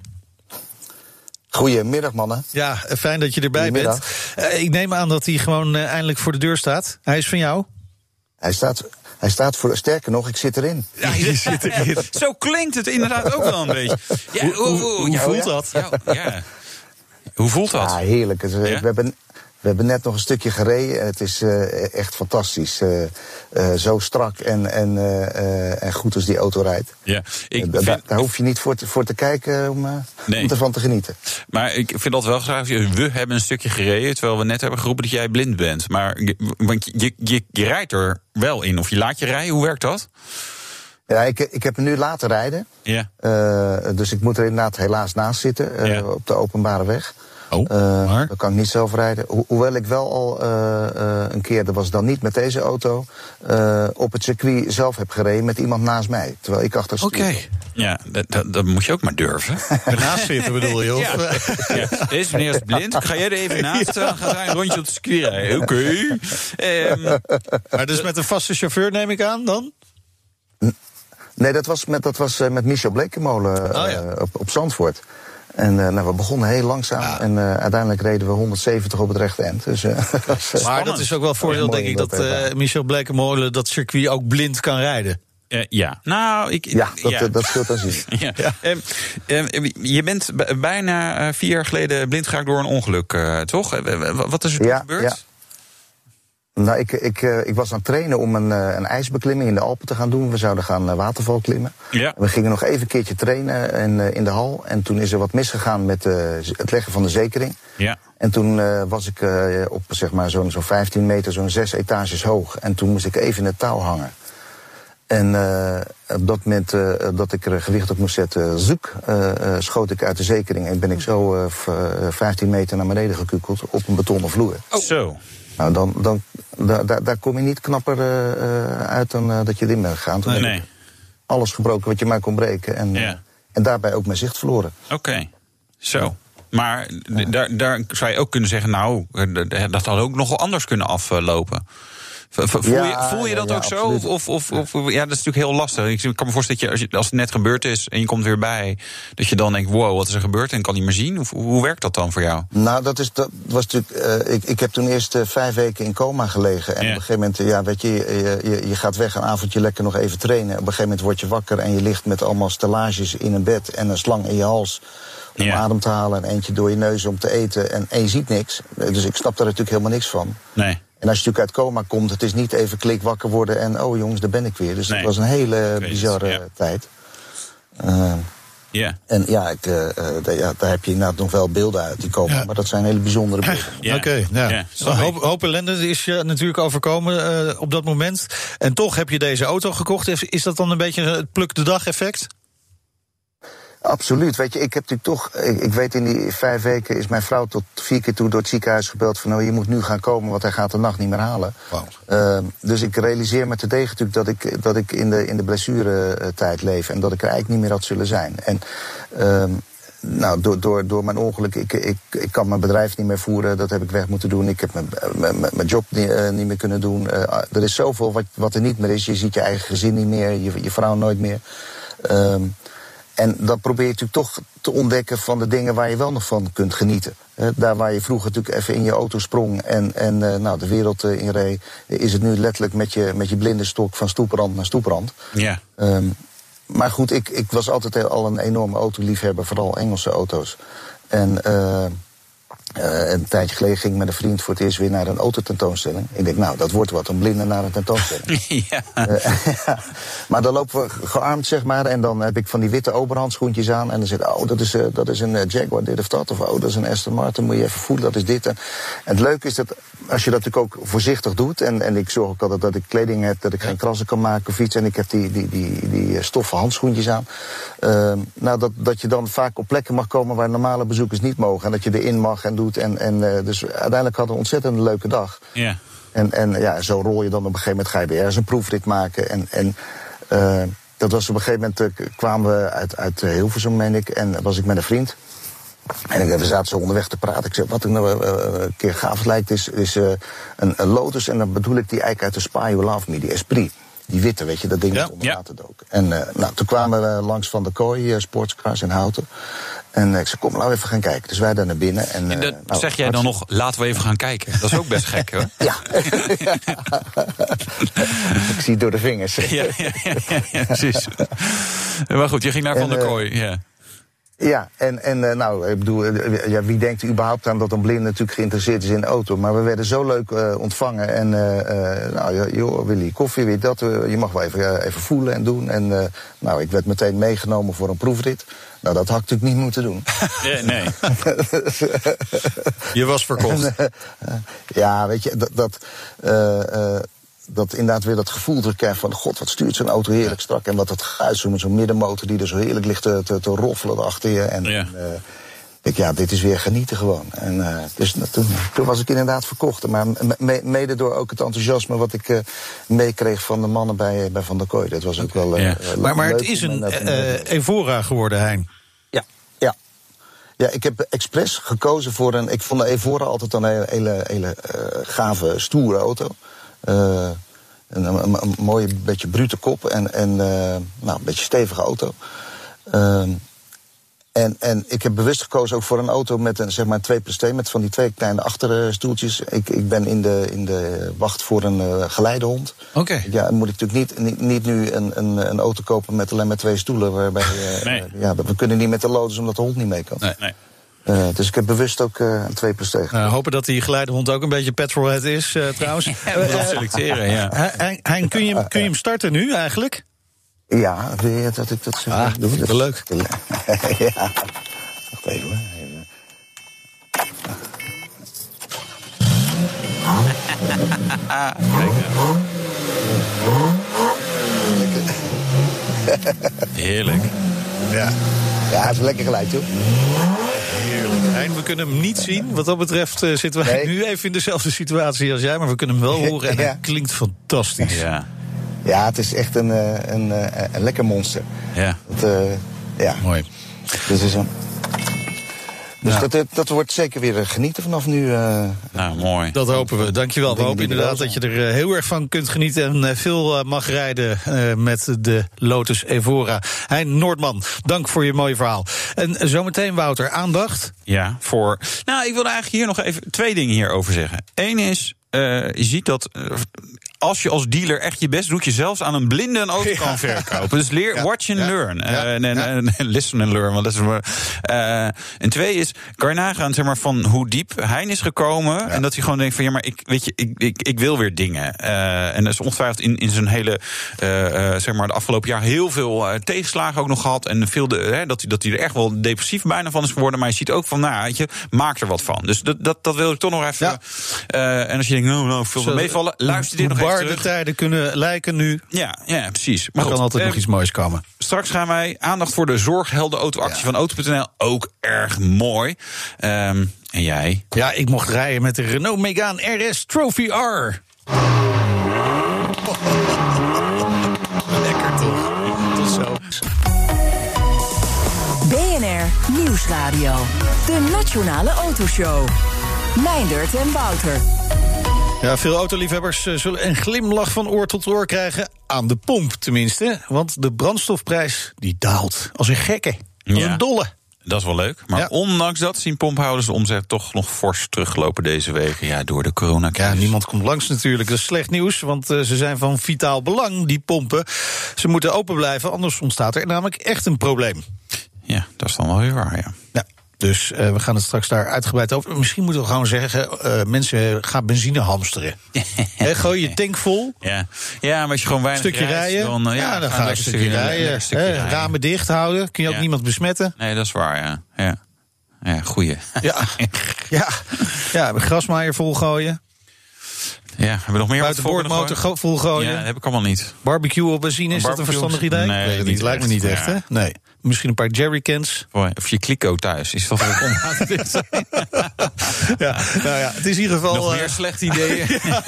Goedemiddag, mannen. Ja, fijn dat je erbij bent. Uh, ik neem aan dat hij gewoon uh, eindelijk voor de deur staat. Hij is van jou? Hij staat, hij staat voor... Sterker nog, ik zit erin. Ja, je zit erin. Zo klinkt het inderdaad ook wel een beetje. Ja, hoe hoe, hoe, hoe ja, voelt dat? Ja, ja. Hoe voelt dat? Ja, heerlijk. Dus, ja? We hebben... We hebben net nog een stukje gereden en het is uh, echt fantastisch. Uh, uh, zo strak en, en, uh, uh, en goed als die auto rijdt. Ja, ik uh, vind... daar, daar hoef je niet voor te, voor te kijken om, uh, nee. om ervan te genieten. Maar ik vind dat wel graag. We hebben een stukje gereden, terwijl we net hebben geroepen dat jij blind bent. Maar want je, je, je rijdt er wel in, of je laat je rijden. Hoe werkt dat? Ja, ik, ik heb hem nu laten rijden. Ja. Uh, dus ik moet er inderdaad helaas naast zitten, uh, ja. op de openbare weg. Oh, uh, maar? Dan kan ik niet zelf rijden. Ho- hoewel ik wel al uh, uh, een keer, dat was dan niet met deze auto, uh, op het circuit zelf heb gereden met iemand naast mij. Terwijl ik achter Oké. Okay. Ja, dat, dat, dat moet je ook maar durven. Naast zitten bedoel je? Of? Ja. Ja. Deze meneer is blind. Ga jij er even naast? Dan gaan wij een rondje op het circuit rijden. Oké. Okay. Um, maar dus met een vaste chauffeur neem ik aan dan? Nee, dat was met, dat was, uh, met Michel Blekemolen uh, oh, ja. op, op Zandvoort. En uh, nou, we begonnen heel langzaam ja. en uh, uiteindelijk reden we honderdzeventig op het rechte eind. Dus, uh, maar dat is ook wel voordeel, denk ik, dat uh, Michel Blekemolen dat circuit ook blind kan rijden. Uh, ja, nou, ik, ja, dat, ja. dat scheelt aan zien. Ja. Ja. Um, um, je bent b- bijna uh, vier jaar geleden blind geraakt door een ongeluk, uh, toch? Uh, wat is er ja, gebeurd? Ja. Nou, ik, ik, uh, ik was aan het trainen om een, uh, een ijsbeklimming in de Alpen te gaan doen. We zouden gaan uh, waterval klimmen. Ja. We gingen nog even een keertje trainen in, uh, in de hal. En toen is er wat misgegaan met uh, het leggen van de zekering. Ja. En toen uh, was ik uh, op zeg maar, zo'n zo'n vijftien meter, zo'n zes etages hoog. En toen moest ik even in het touw hangen. En uh, op dat moment uh, dat ik er gewicht op moest zetten, zoek, uh, uh, schoot ik uit de zekering. En ben ik zo uh, vijftien meter naar beneden gekukeld op een betonnen vloer. Oh. Zo. Nou, dan, dan, da, da, daar kom je niet knapper uh, uit dan uh, dat je erin bent gegaan. Toen nee, heb nee. ik alles gebroken wat je maar kon breken. En, ja. uh, en daarbij ook mijn zicht verloren. Oké, okay. Zo. Maar ja. daar, daar zou je ook kunnen zeggen, nou, dat had ook nogal anders kunnen aflopen. Voel, ja, je, voel je dat ja, ook ja, zo? Of, of, of, of, ja, dat is natuurlijk heel lastig. Ik kan me voorstellen dat je, als, je, als het net gebeurd is en je komt weer bij, dat je dan denkt, wow, wat is er gebeurd? En kan niet meer zien? Of, hoe werkt dat dan voor jou? Nou, dat, is, dat was natuurlijk. Uh, ik, ik heb toen eerst uh, vijf weken in coma gelegen. En ja. op een gegeven moment, ja, weet je, je, je, je gaat weg een avondje lekker nog even trainen. Op een gegeven moment word je wakker en je ligt met allemaal stellages in een bed en een slang in je hals. Om ja. adem te halen en eentje door je neus om te eten. En, en je ziet niks. Dus ik snap daar natuurlijk helemaal niks van. Nee. En als je natuurlijk uit coma komt, het is niet even klik wakker worden en oh jongens, daar ben ik weer. Dus nee. het was een hele bizarre ja. tijd. Uh, yeah. En ja, ik, uh, de, ja, daar heb je inderdaad nog wel beelden uit die komen. Ja. Maar dat zijn hele bijzondere beelden. Ja. Oké, okay, ja. ja. Een hoop, hoop ellende is je natuurlijk overkomen uh, op dat moment. En toch heb je deze auto gekocht. Is, is dat dan een beetje het pluk de dag effect? Absoluut. Weet je, ik heb natuurlijk toch. Ik, ik weet in die vijf weken is mijn vrouw tot vier keer toe door het ziekenhuis gebeld van nou, je moet nu gaan komen, want hij gaat de nacht niet meer halen. Wow. Uh, dus ik realiseer me terdege natuurlijk dat ik, dat ik in de, in de blessuretijd leef en dat ik er eigenlijk niet meer had zullen zijn. En uh, nou, door, door, door mijn ongeluk, ik, ik, ik kan mijn bedrijf niet meer voeren, dat heb ik weg moeten doen. Ik heb mijn, mijn, mijn job niet, uh, niet meer kunnen doen. Uh, er is zoveel wat, wat er niet meer is. Je ziet je eigen gezin niet meer, je, je vrouw nooit meer. Uh, En dan probeer je natuurlijk toch te ontdekken van de dingen waar je wel nog van kunt genieten. He, daar waar je vroeger natuurlijk even in je auto sprong en, en uh, nou, de wereld uh, in reed, is het nu letterlijk met je, met je blinde stok van stoeprand naar stoeprand. Ja. Um, maar goed, ik, ik was altijd al een enorme autoliefhebber, vooral Engelse auto's. En uh, Uh, een tijdje geleden ging ik met een vriend voor het eerst weer naar een autotentoonstelling. Ik denk, nou, dat wordt wat, een blinde naar een tentoonstelling. ja. Uh, ja. Maar dan lopen we gearmd, zeg maar, en dan heb ik van die witte overhandschoentjes aan. En dan zeg ik, oh, dat is, uh, dat is een uh, Jaguar, dit of dat. Of, oh, dat is een Aston Martin, moet je even voelen, dat is dit. En, en het leuke is dat, als je dat natuurlijk ook voorzichtig doet, en, en ik zorg ook altijd dat ik kleding heb, dat ik geen krassen kan maken of iets. En ik heb die, die, die, die stoffen handschoentjes aan. Uh, nou, dat, dat je dan vaak op plekken mag komen waar normale bezoekers niet mogen. En dat je erin mag en doet. En, en uh, dus uiteindelijk hadden we een ontzettend leuke dag. Yeah. En, en ja, zo rol je dan op een gegeven moment, ga je weer ergens een proefrit maken. En, en uh, dat was op een gegeven moment, uh, kwamen we uit, uit Hilversum, meen ik, en was ik met een vriend. En we zaten zo onderweg te praten. Ik zei, wat ik nou uh, een keer gaaf lijkt, is, is uh, een, een Lotus. En dan bedoel ik die eigenlijk uit de Spa You Love Me, die Esprit. Die witte, weet je, dat ding ja, onder ja. water dook. En uh, nou, toen kwamen we langs Van der Kooi, uh, Sportscars in Houten. En uh, ik zei, kom, laten we even gaan kijken. Dus wij daar naar binnen. En, uh, en dat, nou, zeg jij dan nog, laten we even gaan kijken? Dat is ook best gek, hoor. Ja. Ik zie het door de vingers. ja, ja, ja, ja, ja, precies. Maar goed, je ging naar Van der Kooi, uh, ja. Ja, en, en uh, nou, ik bedoel, uh, ja, wie denkt er überhaupt aan dat een blinde natuurlijk geïnteresseerd is in de auto? Maar we werden zo leuk uh, ontvangen. En uh, uh, nou, joh, Willy, koffie, weet dat, uh, je mag wel even, uh, even voelen en doen. En uh, nou, ik werd meteen meegenomen voor een proefrit. Nou, dat had ik natuurlijk niet moeten doen. Ja, nee. Je was verkocht. En, uh, uh, ja, weet je, dat... dat uh, uh, dat inderdaad weer dat gevoel terugkrijgt van, god, wat stuurt zo'n auto heerlijk strak. En wat het geluid zo met zo'n middenmotor die er zo heerlijk ligt te, te, te roffelen achter je. En, ja. en uh, ik, ja, dit is weer genieten gewoon. En uh, dus nou, toen, toen was ik inderdaad verkocht. Maar me, mede door ook het enthousiasme wat ik uh, meekreeg van de mannen bij, bij Van der Kooi. Dat was ook wel uh, ja. uh, Maar, maar leuk. het is een uh, Evora geworden, Hein. Ja, ja. Ja, ik heb expres gekozen voor een... Ik vond de Evora altijd een hele, hele, hele uh, gave, stoere auto. Uh, een, een, een mooie, beetje brute kop en, en uh, nou, een beetje stevige auto. Uh, en, en ik heb bewust gekozen ook voor een auto met een, zeg maar, twee plus twee, met van die twee kleine achterstoeltjes. Ik, ik ben in de, in de wacht voor een uh, geleidehond. Oké. Okay. Ja, dan moet ik natuurlijk niet, niet, niet nu een, een, een auto kopen met alleen maar twee stoelen. Waarbij, uh, nee. uh, ja, we kunnen niet met de Lotus omdat de hond niet mee kan. Nee, nee. Uh, dus ik heb bewust ook uh, een twee plus twee. Uh, hopen dat die geleidehond ook een beetje petrolhead is, uh, trouwens. Ja, we uh, selecteren, ja. Hein, Hein, kun, je, kun je hem starten nu eigenlijk? Ja, wil je dat ik dat zeg? Ah, doe dat wel leuk. Ja. Wacht even hoor. Even. Heerlijk. Ja. Ja, het is een lekker geluid, joh. Heerlijk. En we kunnen hem niet zien. Wat dat betreft uh, zitten wij nee. nu even in dezelfde situatie als jij. Maar we kunnen hem wel horen en ja. het klinkt fantastisch. Ja, ja het is echt een, een, een, een lekker monster. Ja. Dat, uh, ja. Mooi. Dus is een... Dus ja. dat, dat wordt zeker weer genieten vanaf nu. Uh, nou, mooi. Dat hopen we. Dankjewel. We hopen inderdaad dat je er heel erg van kunt genieten en veel mag rijden uh, met de Lotus Evora. Hein Noordman, dank voor je mooie verhaal. En zometeen, Wouter, aandacht? Ja, voor... Nou, ik wilde eigenlijk hier nog even twee dingen hierover zeggen. Eén is, uh, je ziet dat... Uh, als je als dealer echt je best doet, je zelfs aan een blinde een auto kan ja. verkopen. Dus leer, ja. watch and ja. learn. Ja. Uh, en, en, ja. en listen and learn. Want dat is maar, uh, en twee is, kan je nagaan zeg maar, van hoe diep Hein is gekomen. Ja. En dat hij gewoon denkt van, ja, maar ik, weet je, ik, ik, ik wil weer dingen. Uh, en dat is ongetwijfeld in, in zijn hele, uh, uh, zeg maar, de afgelopen jaar heel veel uh, tegenslagen ook nog gehad. En veel de, hè, dat, dat hij er echt wel depressief bijna van is geworden. Maar je ziet ook van, nou, weet je, maak er wat van. Dus dat, dat, dat wil ik toch nog even. Ja. Uh, en als je denkt, nou, nou, veel meevallen, luister dit nog even. De tijden kunnen lijken nu. Ja, ja precies. Maar er kan altijd eh, nog iets moois komen. Straks gaan wij aandacht voor de zorgheldenauto-actie ja. van Auto punt n l. Ook erg mooi. Um, en jij? Ja, ik mocht rijden met de Renault Megane R S Trophy R. Lekker toch? Tot zo. B N R Nieuwsradio. De Nationale Autoshow. Meindert en Wouter. Ja, veel autoliefhebbers zullen een glimlach van oor tot oor krijgen. Aan de pomp tenminste. Want de brandstofprijs die daalt als een gekke. Als ja. een dolle. Dat is wel leuk. Maar ja. ondanks dat zien pomphouders de omzet toch nog fors teruggelopen deze weken. Ja, door de coronacrisis. Ja, niemand komt langs natuurlijk. Dat is slecht nieuws, want uh, ze zijn van vitaal belang, die pompen. Ze moeten open blijven, anders ontstaat er namelijk echt een probleem. Ja, dat is dan wel weer waar, ja. Ja. Dus uh, we gaan het straks daar uitgebreid over. Misschien moeten we gewoon zeggen, uh, mensen gaan benzine hamsteren. He, gooi je tank vol. Ja. ja, maar als je gewoon weinig stukje rijdt, rijden, dan, uh, ja, ja, dan ga je een stukje rijden. Stukje He, rijden. Ramen dicht houden, kun je ook ja. niemand besmetten. Nee, dat is waar, ja. Ja, ja goeie. Ja, ja. ja grasmaaier volgooien. Ja, hebben we nog meer buitenboordmotor vol gooien? Ja, dat heb ik allemaal niet. Barbecue op benzine, is dat een verstandig idee? Nee, nee niet niet, lijkt me niet echt, ja. hè? Nee. Misschien een paar jerrycans. Of je kliko thuis. Is dat wel om aan te zijn? Ja, nou ja, het is in ieder geval... Nog meer uh, slechte ideeën.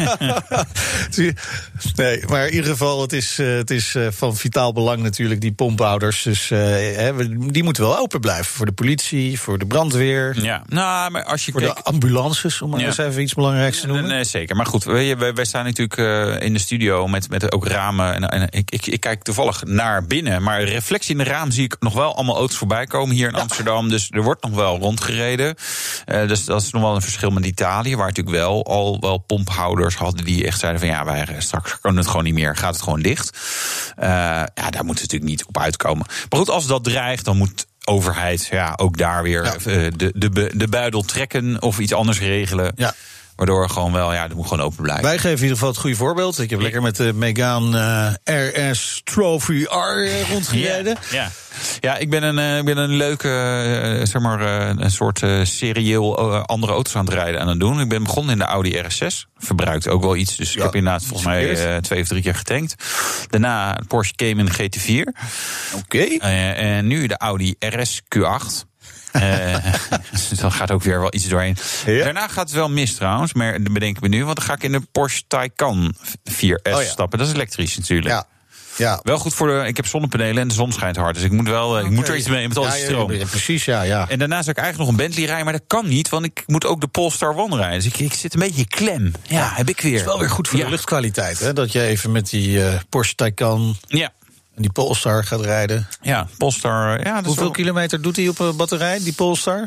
Nee, maar in ieder geval, het is, uh, het is uh, van vitaal belang natuurlijk, die pomphouders. Dus uh, hè, die moeten wel open blijven. Voor de politie, voor de brandweer. Ja, nou, maar als je voor kijkt, de ambulances, om maar ja. eens even iets belangrijks te noemen. Nee, nee zeker. Maar goed, wij, wij staan natuurlijk uh, in de studio met, met ook ramen. En, en ik, ik, ik kijk toevallig naar binnen. Maar reflectie in de raam zie ik nog wel allemaal auto's voorbij komen hier in ja. Amsterdam. Dus er wordt nog wel rondgereden. Uh, dus dat is nog wel een verschil met Italië, waar natuurlijk wel al wel pomphouders hadden die echt zeiden van ja, wij straks kan het gewoon niet meer, gaat het gewoon dicht. Uh, ja, daar moeten we natuurlijk niet op uitkomen. Maar goed, als dat dreigt, dan moet overheid ja ook daar weer ja. uh, de, de, de buidel trekken of iets anders regelen. Ja. Waardoor gewoon wel, ja, dat moet gewoon open blijven. Wij geven in ieder geval het goede voorbeeld. Ik heb lekker met de Megane uh, R S Trophy R rondgereden. Ja, ja. ja ik ben een, uh, ik ben een leuke, uh, zeg maar, uh, een soort uh, serieel uh, andere auto's aan het rijden en aan het doen. Ik ben begonnen in de Audi R S zes. Verbruikt ook wel iets, dus ja, ik heb inderdaad volgens mij uh, twee of drie keer getankt. Daarna Porsche Cayman G T vier. Oké. Okay. Uh, en nu de Audi R S Q acht. uh, dus dan gaat ook weer wel iets doorheen. Ja. Daarna gaat het wel mis trouwens, maar dat bedenk ik me nu. Want dan ga ik in de Porsche Taycan vier S oh ja. stappen. Dat is elektrisch natuurlijk. Ja. Ja. Wel goed voor de. Ik heb zonnepanelen en de zon schijnt hard. Dus ik moet wel. Okay. Ik moet er iets mee met al die ja, stroom. Ja, precies, ja, ja. En daarna zou ik eigenlijk nog een Bentley rijden, maar dat kan niet, want ik moet ook de Polestar One rijden. Dus ik, ik zit een beetje klem. Ja, ja, heb ik weer. Het is wel weer goed voor ja. de luchtkwaliteit, hè? Dat je even met die uh, Porsche Taycan. Ja. En die Polestar gaat rijden. Ja, Polestar. Ja, dat Hoeveel wel... kilometer doet hij op een batterij, die Polestar?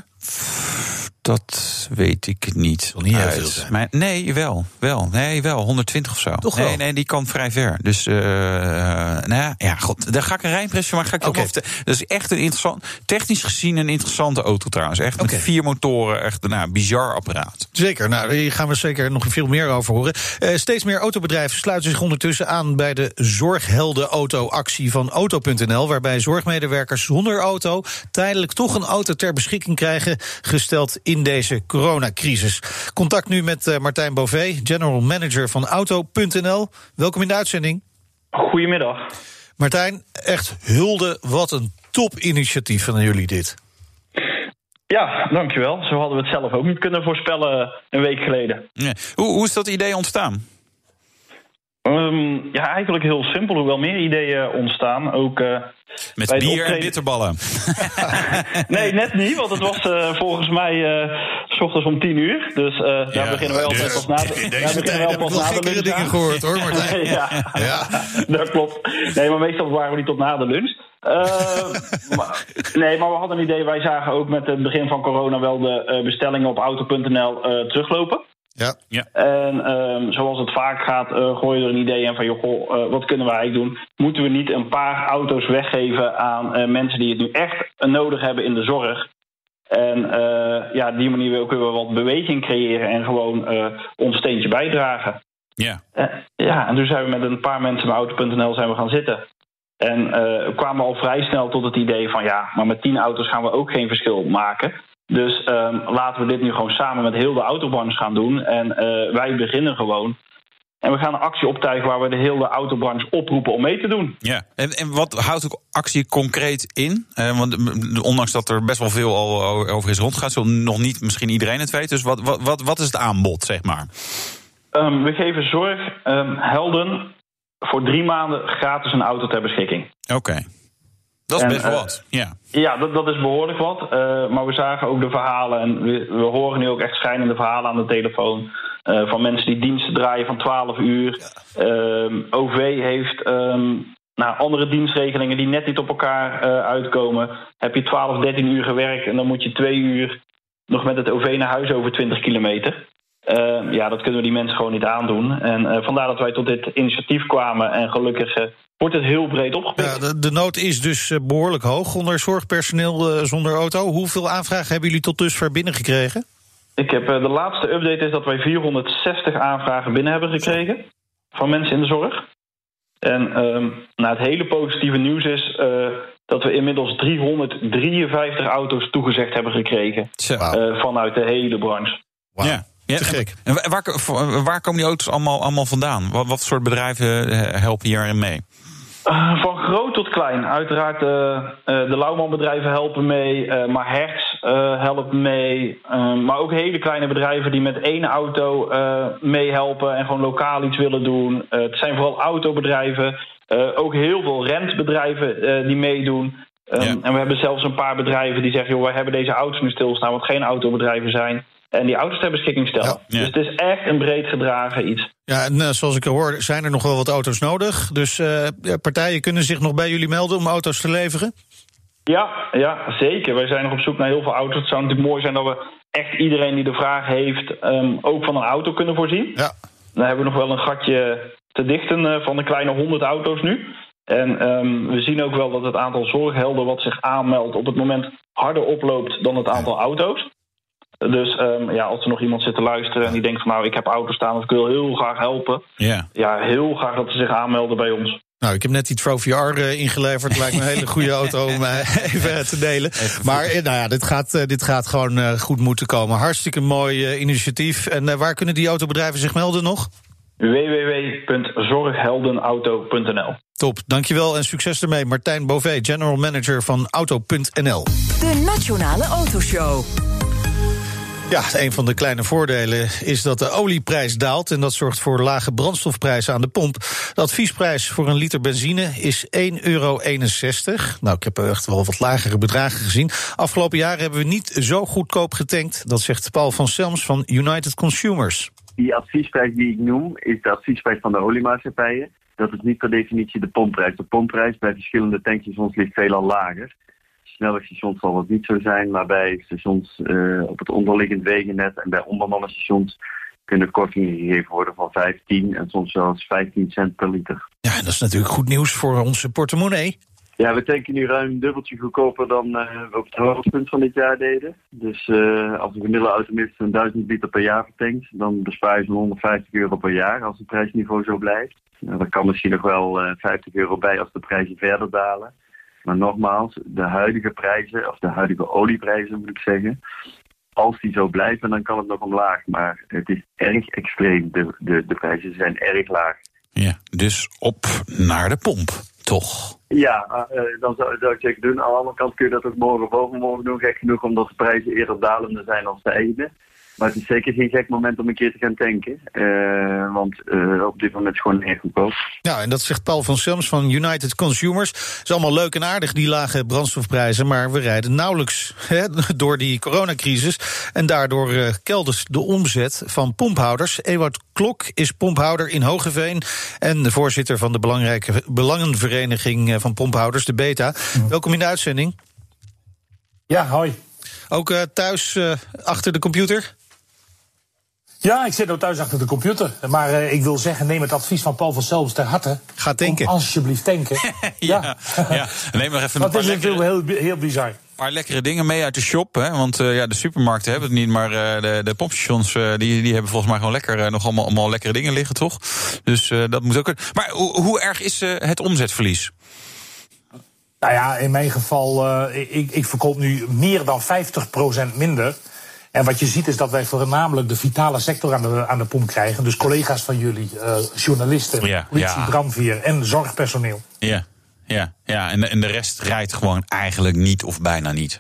Dat weet ik niet. Zal niet heel veel zijn. Maar nee, wel. wel. Nee, wel. honderdtwintig of zo. Toch nee, wel? nee, die kan vrij ver. Dus, uh, nou ja, god. Daar ga ik een rijimpressie van. Ga ik okay. Dat is echt een interessant, technisch gezien een interessante auto trouwens. Echt okay. Met vier motoren. Echt een nou, bizar apparaat. Zeker. Nou, hier gaan we zeker nog veel meer over horen. Uh, steeds meer autobedrijven sluiten zich ondertussen aan bij de Zorghelden-auto-actie van Auto punt n l, waarbij zorgmedewerkers zonder auto tijdelijk toch een auto ter beschikking krijgen, gesteld in deze coronacrisis. Contact nu met uh, Martijn Bové, general manager van Auto punt n l. Welkom in de uitzending. Goedemiddag. Martijn, echt hulde, wat een topinitiatief van jullie dit. Ja, dankjewel. Zo hadden we het zelf ook niet kunnen voorspellen een week geleden. Ja. Hoe, hoe is dat idee ontstaan? Um, ja, eigenlijk heel simpel. Hoewel meer ideeën ontstaan. Ook, uh, Met bij bier optreden... en bitterballen. Nee, net niet. Want het was uh, volgens mij uh, 's ochtends om tien uur. Dus uh, ja, daar beginnen wij altijd pas na de In deze tijd heb ik wel gekkere dingen gehoord, hoor, Martijn. ja, ja, dat klopt. Nee, maar meestal waren we niet tot na de lunch. Uh, maar, nee, maar we hadden een idee. Wij zagen ook met het begin van corona wel de uh, bestellingen op auto punt n l uh, teruglopen. Ja. Ja. En um, zoals het vaak gaat, uh, gooi je er een idee in van... joh, goh, uh, wat kunnen we eigenlijk doen? Moeten we niet een paar auto's weggeven aan uh, mensen die het nu echt nodig hebben in de zorg? En uh, ja, die manier wil ik weer wat beweging creëren en gewoon uh, ons steentje bijdragen. Ja. Uh, ja, en toen zijn we met een paar mensen bij auto punt n l zijn we gaan zitten. En uh, kwamen al vrij snel tot het idee van... ja, maar met tien auto's gaan we ook geen verschil maken... Dus um, laten we dit nu gewoon samen met heel de autobranche gaan doen. En uh, wij beginnen gewoon. En we gaan een actie optuigen waar we de hele autobranche oproepen om mee te doen. Ja, en, en wat houdt de actie concreet in? Uh, want ondanks dat er best wel veel al over is rondgegaan... zal nog niet misschien iedereen het weet. Dus wat, wat, wat is het aanbod, zeg maar? Um, we geven zorghelden um, voor drie maanden gratis een auto ter beschikking. Oké. Okay. Dat is en, best wel uh, wat, ja. Ja, dat, dat is behoorlijk wat. Uh, maar we zagen ook de verhalen... en we, we horen nu ook echt schrijnende verhalen aan de telefoon... Uh, van mensen die diensten draaien van twaalf uur. Ja. Uh, O V heeft um, nou, andere dienstregelingen die net niet op elkaar uh, uitkomen. Heb je twaalf, dertien uur gewerkt... en dan moet je twee uur nog met het O V naar huis over twintig kilometer... Uh, ja, dat kunnen we die mensen gewoon niet aandoen. En uh, vandaar dat wij tot dit initiatief kwamen... en gelukkig... Uh, wordt het heel breed opgepikt. Ja, de, de nood is dus behoorlijk hoog onder zorgpersoneel uh, zonder auto. Hoeveel aanvragen hebben jullie tot dusver binnengekregen? Ik heb, uh, de laatste update is dat wij vierhonderdzestig aanvragen binnen hebben gekregen... van mensen in de zorg. En um, nou, het hele positieve nieuws is... Uh, dat we inmiddels driehonderddrieënvijftig auto's toegezegd hebben gekregen... Uh, vanuit de hele branche. Wow. Ja. Ja, te gek. En waar, waar komen die auto's allemaal, allemaal vandaan? Wat, wat soort bedrijven helpen hierin mee? Uh, van groot tot klein. Uiteraard uh, uh, de Lauwman-bedrijven helpen mee. Uh, maar Hertz uh, helpt mee. Uh, maar ook hele kleine bedrijven die met één auto uh, meehelpen... en gewoon lokaal iets willen doen. Uh, het zijn vooral autobedrijven. Uh, ook heel veel rentbedrijven uh, die meedoen. Um, ja. En we hebben zelfs een paar bedrijven die zeggen... joh, wij hebben deze auto's nu stilstaan, wat geen autobedrijven zijn... En die auto's ter beschikking stellen. Ja. Ja. Dus het is echt een breed gedragen iets. Ja, en uh, zoals ik hoor, zijn er nog wel wat auto's nodig. Dus uh, partijen kunnen zich nog bij jullie melden om auto's te leveren? Ja, ja, zeker. Wij zijn nog op zoek naar heel veel auto's. Het zou natuurlijk mooi zijn dat we echt iedereen die de vraag heeft... Um, ook van een auto kunnen voorzien. Ja. Dan hebben we nog wel een gatje te dichten uh, van een kleine honderd auto's nu. En um, we zien ook wel dat het aantal zorghelden wat zich aanmeldt... op het moment harder oploopt dan het aantal auto's. Dus um, ja, als er nog iemand zit te luisteren en die denkt van... nou, ik heb auto's staan of ik wil heel graag helpen... Yeah. Ja, heel graag dat ze zich aanmelden bij ons. Nou, ik heb net die Trophy R uh, ingeleverd. Lijkt me een hele goede auto om uh, even te delen. Maar uh, nou ja, dit gaat, uh, dit gaat gewoon uh, goed moeten komen. Hartstikke mooi uh, initiatief. En uh, waar kunnen die autobedrijven zich melden nog? w w w punt zorgheldenauto punt n l. Top, dankjewel en succes ermee. Martijn Bové, general manager van auto punt n l. De Nationale Autoshow. Ja, een van de kleine voordelen is dat de olieprijs daalt... en dat zorgt voor lage brandstofprijzen aan de pomp. De adviesprijs voor een liter benzine is één euro eenenzestig. Nou, ik heb echt wel wat lagere bedragen gezien. Afgelopen jaren hebben we niet zo goedkoop getankt. Dat zegt Paul van Selms van United Consumers. Die adviesprijs die ik noem is de adviesprijs van de oliemaatschappijen. Dat is niet per definitie de pompprijs. De pompprijs bij verschillende tankstations ligt veelal lager. Snelwegstations zal dat niet zo zijn, maar bij stations uh, op het onderliggend wegennet en bij onbemande stations kunnen kortingen gegeven worden van vijftien en soms zelfs vijftien cent per liter. Ja, dat is natuurlijk goed nieuws voor onze portemonnee. Ja, we tanken nu ruim een dubbeltje goedkoper dan uh, we op het hoogtepunt van dit jaar deden. Dus uh, als een gemiddelde automobilist een duizend liter per jaar vertankt, dan bespaar je zo'n honderdvijftig euro per jaar als het prijsniveau zo blijft. Nou, dan kan misschien nog wel uh, vijftig euro bij als de prijzen verder dalen. Maar nogmaals, de huidige prijzen, of de huidige olieprijzen moet ik zeggen, als die zo blijven, dan kan het nog omlaag. Maar het is erg extreem, de, de, de prijzen zijn erg laag. Ja, dus op naar de pomp. toch? Ja, uh, dan zou, zou ik zeker doen. Aan de andere kant kun je dat ook morgen of overmorgen doen. Gek genoeg, omdat de prijzen eerder dalender zijn dan stijgende. Maar het is zeker geen gek moment om een keer te gaan tanken. Uh, want uh, op dit moment is het gewoon heel goedkoop. Nou, en dat zegt Paul van Selms van United Consumers. Het is allemaal leuk en aardig, die lage brandstofprijzen, maar we rijden nauwelijks he, door die coronacrisis. En daardoor uh, keldert de omzet van pomphouders. Ewout Klok is pomphouder in Hoogeveen en de voorzitter van de belangrijke belangenvereniging van pomphouders, de Beta. Mm. Welkom in de uitzending. Ja, hoi. Ook uh, thuis uh, achter de computer? Ja, ik zit ook thuis achter de computer. Maar uh, ik wil zeggen, neem het advies van Paul van Selms ter harte. Ga tanken. Kom alsjeblieft tanken. ja, ja. Neem maar even een paar is lekkere... heel, heel bizar. Een paar lekkere dingen mee uit de shop. Hè? Want uh, ja, de supermarkten hebben het niet, maar uh, de, de pompstations uh, die, die hebben volgens mij gewoon lekker, uh, nog allemaal, allemaal lekkere dingen liggen, toch? Dus uh, dat moet ook. Maar hoe, hoe erg is uh, het omzetverlies? Nou ja, in mijn geval, uh, ik, ik verkoop nu meer dan vijftig procent minder. En wat je ziet is dat wij voornamelijk de vitale sector aan de, aan de pomp krijgen. Dus collega's van jullie, uh, journalisten, ja, politie, ja. brandweer en zorgpersoneel. Ja, ja, ja. En, de, en de rest rijdt gewoon eigenlijk niet of bijna niet.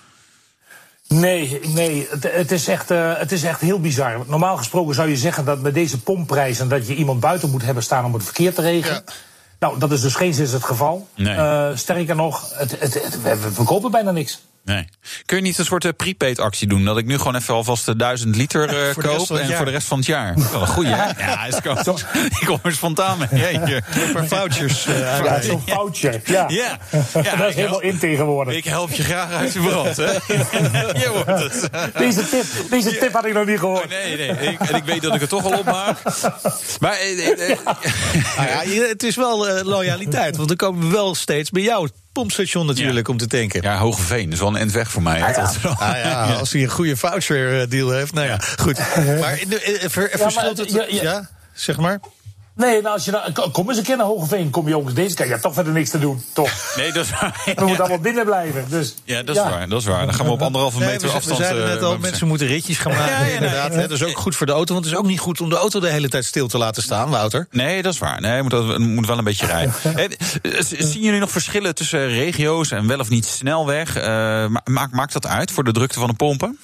Nee, nee, het, het, is echt, uh, het is echt heel bizar. Normaal gesproken zou je zeggen dat met deze pompprijzen dat je iemand buiten moet hebben staan om het verkeer te regelen. Ja. Nou, dat is dus geen zin het geval. Nee. Uh, sterker nog, het, het, het, we verkopen bijna niks. Nee. Kun je niet een soort uh, prepaid actie doen? Dat ik nu gewoon even alvast de duizend liter uh, koop en jaar. Voor de rest van het jaar. Wel een goeie, hè? Ja, is kom, ik kom er spontaan mee. Jeetje. Een paar vouchers. Uh, ja, zo'n voucher. Ja. Ja. Ja. ja dat is helemaal in tegenwoordig. Ik help je graag uit je brand, hè? Je hoort het. Deze tip, deze tip had ik nog niet gehoord. Oh, nee, nee. Ik, en ik weet dat ik het toch al opmaak. Maar eh, eh, eh. Nou ja, het is wel uh, loyaliteit. Want dan komen we wel steeds bij jou. Pompstation natuurlijk, ja. om te tanken. Ja, Hogeveen, dat is wel een endweg voor mij. Ah, ja. Ah, ja, als hij een goede voucher deal heeft. Nou ja, goed. Maar ver, ja, verschilt het... Ja, ja. ja, zeg maar... Nee, nou, als je nou, kom eens een keer naar Hogeveen, kom je ook eens deze kijk, je hebt toch verder niks te doen, toch? Nee, dat is waar. We moeten allemaal binnen blijven, dus... Ja, dat is ja. waar, dat is waar. Dan gaan we op anderhalve meter nee, we, afstand... We zeiden net al, uh, mensen moeten ritjes gaan maken, ja, ja, inderdaad. Nee, nee. Dat is ook goed voor de auto, want het is ook niet goed om de auto de hele tijd stil te laten staan, Wouter. Nee, dat is waar. Nee, moet, moet wel een beetje rijden. Zien jullie nog verschillen tussen regio's en wel of niet snelweg? Uh, maakt, maakt dat uit voor de drukte van de pompen?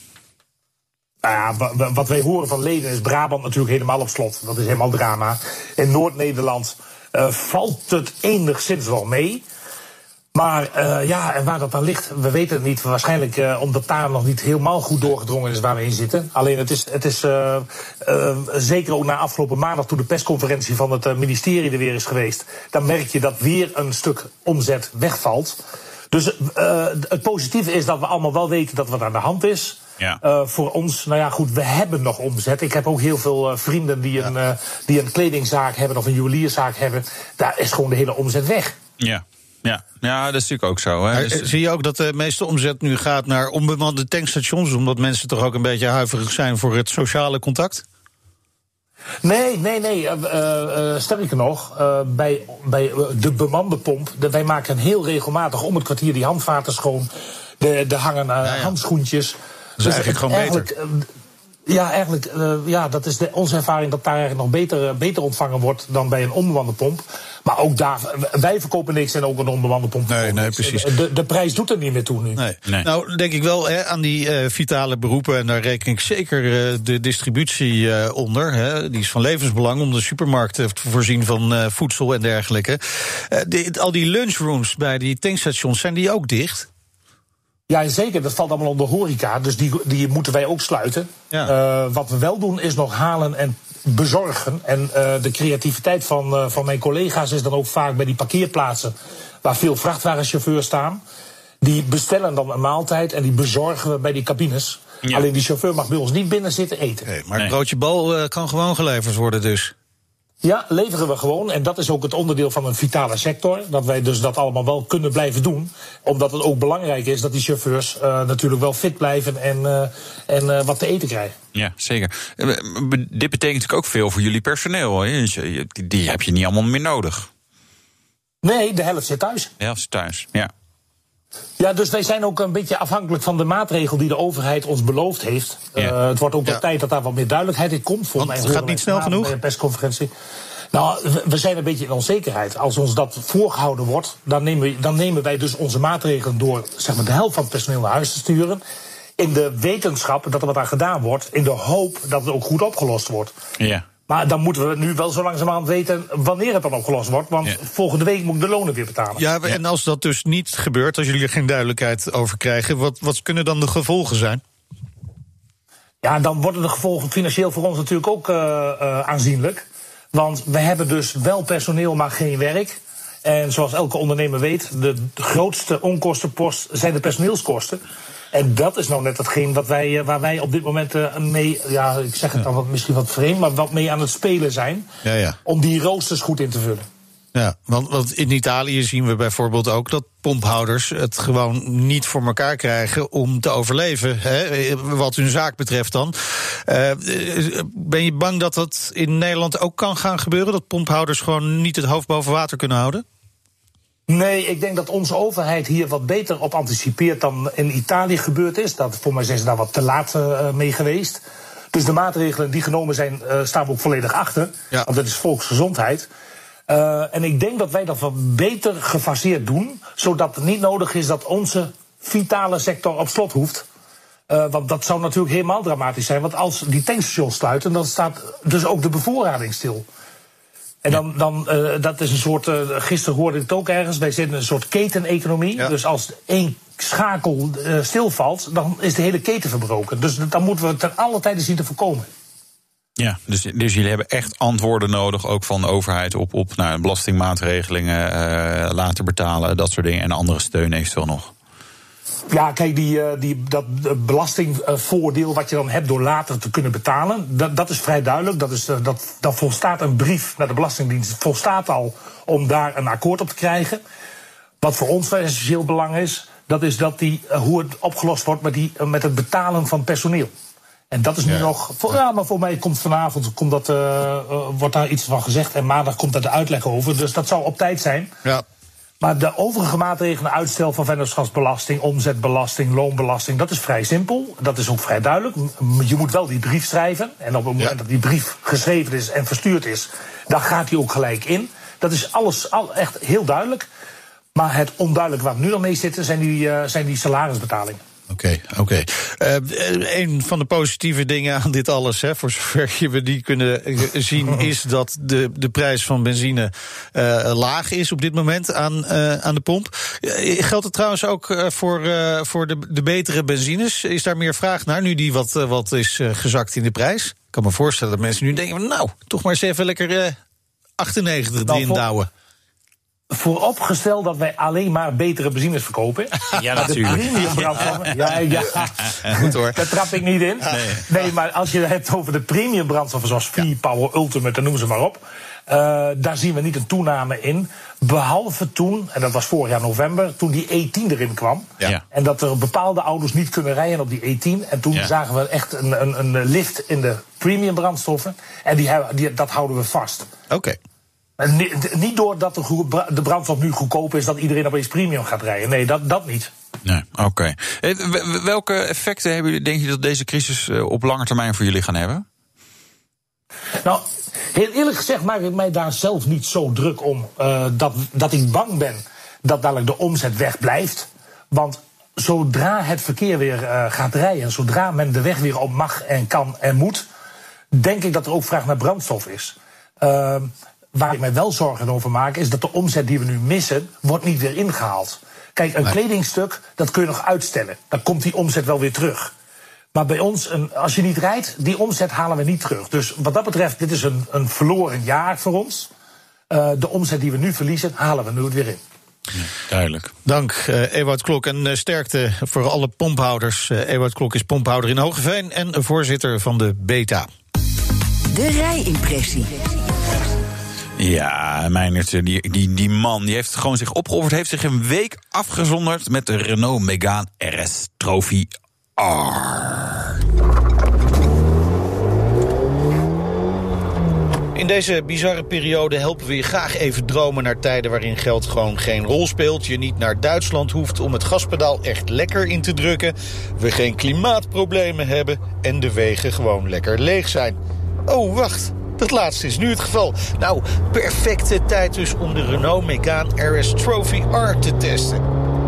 Nou ja, wat wij horen van leden is Brabant natuurlijk helemaal op slot. Dat is helemaal drama. In Noord-Nederland uh, valt het enigszins wel mee. Maar uh, ja, en waar dat dan ligt, we weten het niet. Waarschijnlijk uh, omdat daar nog niet helemaal goed doorgedrongen is waar we in zitten. Alleen het is, het is uh, uh, zeker ook na afgelopen maandag toen de persconferentie van het uh, ministerie er weer is geweest. Dan merk je dat weer een stuk omzet wegvalt. Dus uh, het positieve is dat we allemaal wel weten dat wat aan de hand is. Ja. Uh, voor ons, nou ja goed, we hebben nog omzet. Ik heb ook heel veel uh, vrienden die een, ja. uh, die een kledingzaak hebben of een juwelierzaak hebben. Daar is gewoon de hele omzet weg. Ja. Ja, ja, dat is natuurlijk ook zo. Hè. Dus... Zie je ook dat de meeste omzet nu gaat naar onbemande tankstations, omdat mensen toch ook een beetje huiverig zijn voor het sociale contact? Nee, nee, nee. Uh, uh, sterker nog, uh, bij, bij de bemande pomp, de, wij maken heel regelmatig om het kwartier die handvaten schoon. De, de hangen uh, ja, ja. handschoentjes. Dat is dus eigenlijk gewoon eigenlijk, beter. Uh, Ja, eigenlijk, uh, ja, dat is de, onze ervaring dat daar eigenlijk nog beter, uh, beter ontvangen wordt dan bij een onbemande pomp. Maar ook daar, wij verkopen niks en ook een onbemande pomp. Nee, nee, precies. De, de prijs doet er niet meer toe nu. Nee. Nee. Nou, denk ik wel hè, aan die uh, vitale beroepen. En daar reken ik zeker uh, de distributie uh, onder. Hè. Die is van levensbelang om de supermarkten te voorzien van uh, voedsel en dergelijke. Uh, die, al die lunchrooms bij die tankstations, zijn die ook dicht? Ja, zeker. Dat valt allemaal onder horeca. Dus die, die moeten wij ook sluiten. Ja. Uh, wat we wel doen is nog halen en bezorgen. En uh, de creativiteit van, uh, van mijn collega's is dan ook vaak bij die parkeerplaatsen waar veel vrachtwagenchauffeurs staan. Die bestellen dan een maaltijd en die bezorgen we bij die cabines. Ja. Alleen die chauffeur mag bij ons niet binnen zitten eten. Nee, maar het broodje bal uh, kan gewoon geleverd worden dus. Ja, leveren we gewoon. En dat is ook het onderdeel van een vitale sector. Dat wij dus dat allemaal wel kunnen blijven doen. Omdat het ook belangrijk is dat die chauffeurs uh, natuurlijk wel fit blijven en, uh, en uh, wat te eten krijgen. Ja, zeker. Dit betekent natuurlijk ook veel voor jullie personeel. Die, die heb je niet allemaal meer nodig. Nee, de helft zit thuis. De helft zit thuis, ja. Ja, dus wij zijn ook een beetje afhankelijk van de maatregel die de overheid ons beloofd heeft. Ja. Uh, het wordt ook wel ja. tijd dat daar wat meer duidelijkheid in komt. Want het gaat niet snel genoeg? Bij een persconferentie. Nou, we zijn een beetje in onzekerheid. Als ons dat voorgehouden wordt, dan nemen, we, dan nemen wij dus onze maatregelen door zeg maar, de helft van het personeel naar huis te sturen. In de wetenschap dat er wat aan gedaan wordt. In de hoop dat het ook goed opgelost wordt. Ja. Maar dan moeten we nu wel zo langzamerhand weten wanneer het dan opgelost wordt. Want ja. volgende week moet ik de lonen weer betalen. Ja, en als dat dus niet gebeurt, als jullie er geen duidelijkheid over krijgen, wat, wat kunnen dan de gevolgen zijn? Ja, dan worden de gevolgen financieel voor ons natuurlijk ook uh, uh, aanzienlijk. Want we hebben dus wel personeel, maar geen werk. En zoals elke ondernemer weet, de grootste onkostenpost zijn de personeelskosten. En dat is nou net hetgeen wat wij, waar wij op dit moment mee, ja, ik zeg het dan wat, misschien wat vreemd, maar wat mee aan het spelen zijn. Ja, ja. Om die roosters goed in te vullen. Ja, want, want in Italië zien we bijvoorbeeld ook dat pomphouders het gewoon niet voor elkaar krijgen om te overleven. Hè, wat hun zaak betreft dan. Uh, ben je bang dat dat in Nederland ook kan gaan gebeuren? Dat pomphouders gewoon niet het hoofd boven water kunnen houden? Nee, ik denk dat onze overheid hier wat beter op anticipeert dan in Italië gebeurd is. Dat, voor mij zijn ze daar wat te laat uh, mee geweest. Dus de maatregelen die genomen zijn, uh, staan we ook volledig achter. Ja. Want dat is volksgezondheid. Uh, en ik denk dat wij dat wat beter gefaseerd doen, zodat het niet nodig is dat onze vitale sector op slot hoeft. Uh, want dat zou natuurlijk helemaal dramatisch zijn. Want als die tankstations sluiten, dan staat dus ook de bevoorrading stil. En dan, dan uh, dat is een soort, uh, gisteren hoorde ik het ook ergens, wij zitten in een soort keteneconomie. Ja. Dus als één schakel uh, stilvalt, dan is de hele keten verbroken. Dus dan moeten we ten alle tijde zien te voorkomen. Ja, dus, dus jullie hebben echt antwoorden nodig, ook van de overheid, op, op nou, belastingmaatregelingen, uh, later betalen, dat soort dingen, en andere steun eventueel nog. Ja, kijk, die, die, dat belastingvoordeel wat je dan hebt door later te kunnen betalen, dat, dat is vrij duidelijk. Dat, is, dat, dat volstaat een brief naar de Belastingdienst, volstaat al om daar een akkoord op te krijgen. Wat voor ons van essentieel belang is, dat is dat die, hoe het opgelost wordt met, die, met het betalen van personeel. En dat is nu ja. nog. Voor, ja, maar voor mij komt vanavond komt dat, uh, uh, wordt daar iets van gezegd. En maandag komt daar de uitleg over. Dus dat zou op tijd zijn. Ja. Maar de overige maatregelen, uitstel van vennootschapsbelasting, omzetbelasting, loonbelasting, dat is vrij simpel. Dat is ook vrij duidelijk. Je moet wel die brief schrijven. En op het moment ja. dat die brief geschreven is en verstuurd is, dan gaat die ook gelijk in. Dat is alles al echt heel duidelijk. Maar het onduidelijke waar we nu al mee zitten, zijn die, uh, zijn die salarisbetalingen. Oké, okay, oké. Okay. Uh, een van de positieve dingen aan dit alles, hè, voor zover we die kunnen zien, is dat de, de prijs van benzine uh, laag is op dit moment aan, uh, aan de pomp. Uh, geldt het trouwens ook uh, voor, uh, voor de, de betere benzines? Is daar meer vraag naar, nu die wat, uh, wat is uh, gezakt in de prijs? Ik kan me voorstellen dat mensen nu denken, nou, toch maar eens even lekker uh, achtennegentig erin nou, douwen. Vooropgesteld dat wij alleen maar betere benzines verkopen. Ja, natuurlijk. De premium brandstoffen. Ja, ja. Goed hoor. Daar trap ik niet in. Nee. nee, maar als je het hebt over de premium brandstoffen zoals V-Power, Ultimate, dan noem ze maar op. Uh, daar zien we niet een toename in. Behalve toen, en dat was vorig jaar november, toen die E tien erin kwam. Ja. En dat er bepaalde auto's niet kunnen rijden op die E tien. En toen ja. zagen we echt een, een, een lift in de premium brandstoffen. En die, die, dat houden we vast. Oké. Okay. Niet doordat de brandstof nu goedkoop is, dat iedereen opeens premium gaat rijden. Nee, dat, dat niet. Nee, oké. Okay. Welke effecten hebben jullie, denk je, dat deze crisis op lange termijn voor jullie gaan hebben? Nou, heel eerlijk gezegd maak ik mij daar zelf niet zo druk om. Uh, dat, dat ik bang ben dat dadelijk de omzet wegblijft. Want zodra het verkeer weer uh, gaat rijden, zodra men de weg weer op mag en kan en moet, denk ik dat er ook vraag naar brandstof is. Uh, Waar ik mij wel zorgen over maak, is dat de omzet die we nu missen, wordt niet weer ingehaald. Kijk, een nee. kledingstuk, dat kun je nog uitstellen. Dan komt die omzet wel weer terug. Maar bij ons, een, als je niet rijdt, die omzet halen we niet terug. Dus wat dat betreft, dit is een, een verloren jaar voor ons. Uh, de omzet die we nu verliezen, halen we nu weer in. Ja, duidelijk. Dank, uh, Ewout Klok. En uh, sterkte voor alle pomphouders. Uh, Ewout Klok is pomphouder in Hoogeveen en voorzitter van de Beta. De rijimpressie. Ja, Meijnert, die, die, die man die heeft gewoon zich opgeofferd, heeft zich een week afgezonderd met de Renault Megane R S Trophy R. In deze bizarre periode helpen we je graag even dromen naar tijden waarin geld gewoon geen rol speelt. Je niet naar Duitsland hoeft om het gaspedaal echt lekker in te drukken. We geen klimaatproblemen hebben en de wegen gewoon lekker leeg zijn. Oh, wacht. Dat laatste is nu het geval. Nou, perfecte tijd dus om de Renault Megane R S Trophy R te testen.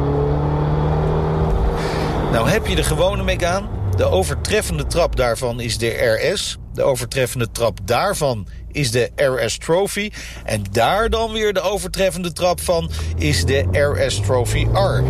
Nou heb je de gewone Megane. De overtreffende trap daarvan is de R S. De overtreffende trap daarvan is de R S Trophy. En daar dan weer de overtreffende trap van is de R S Trophy R.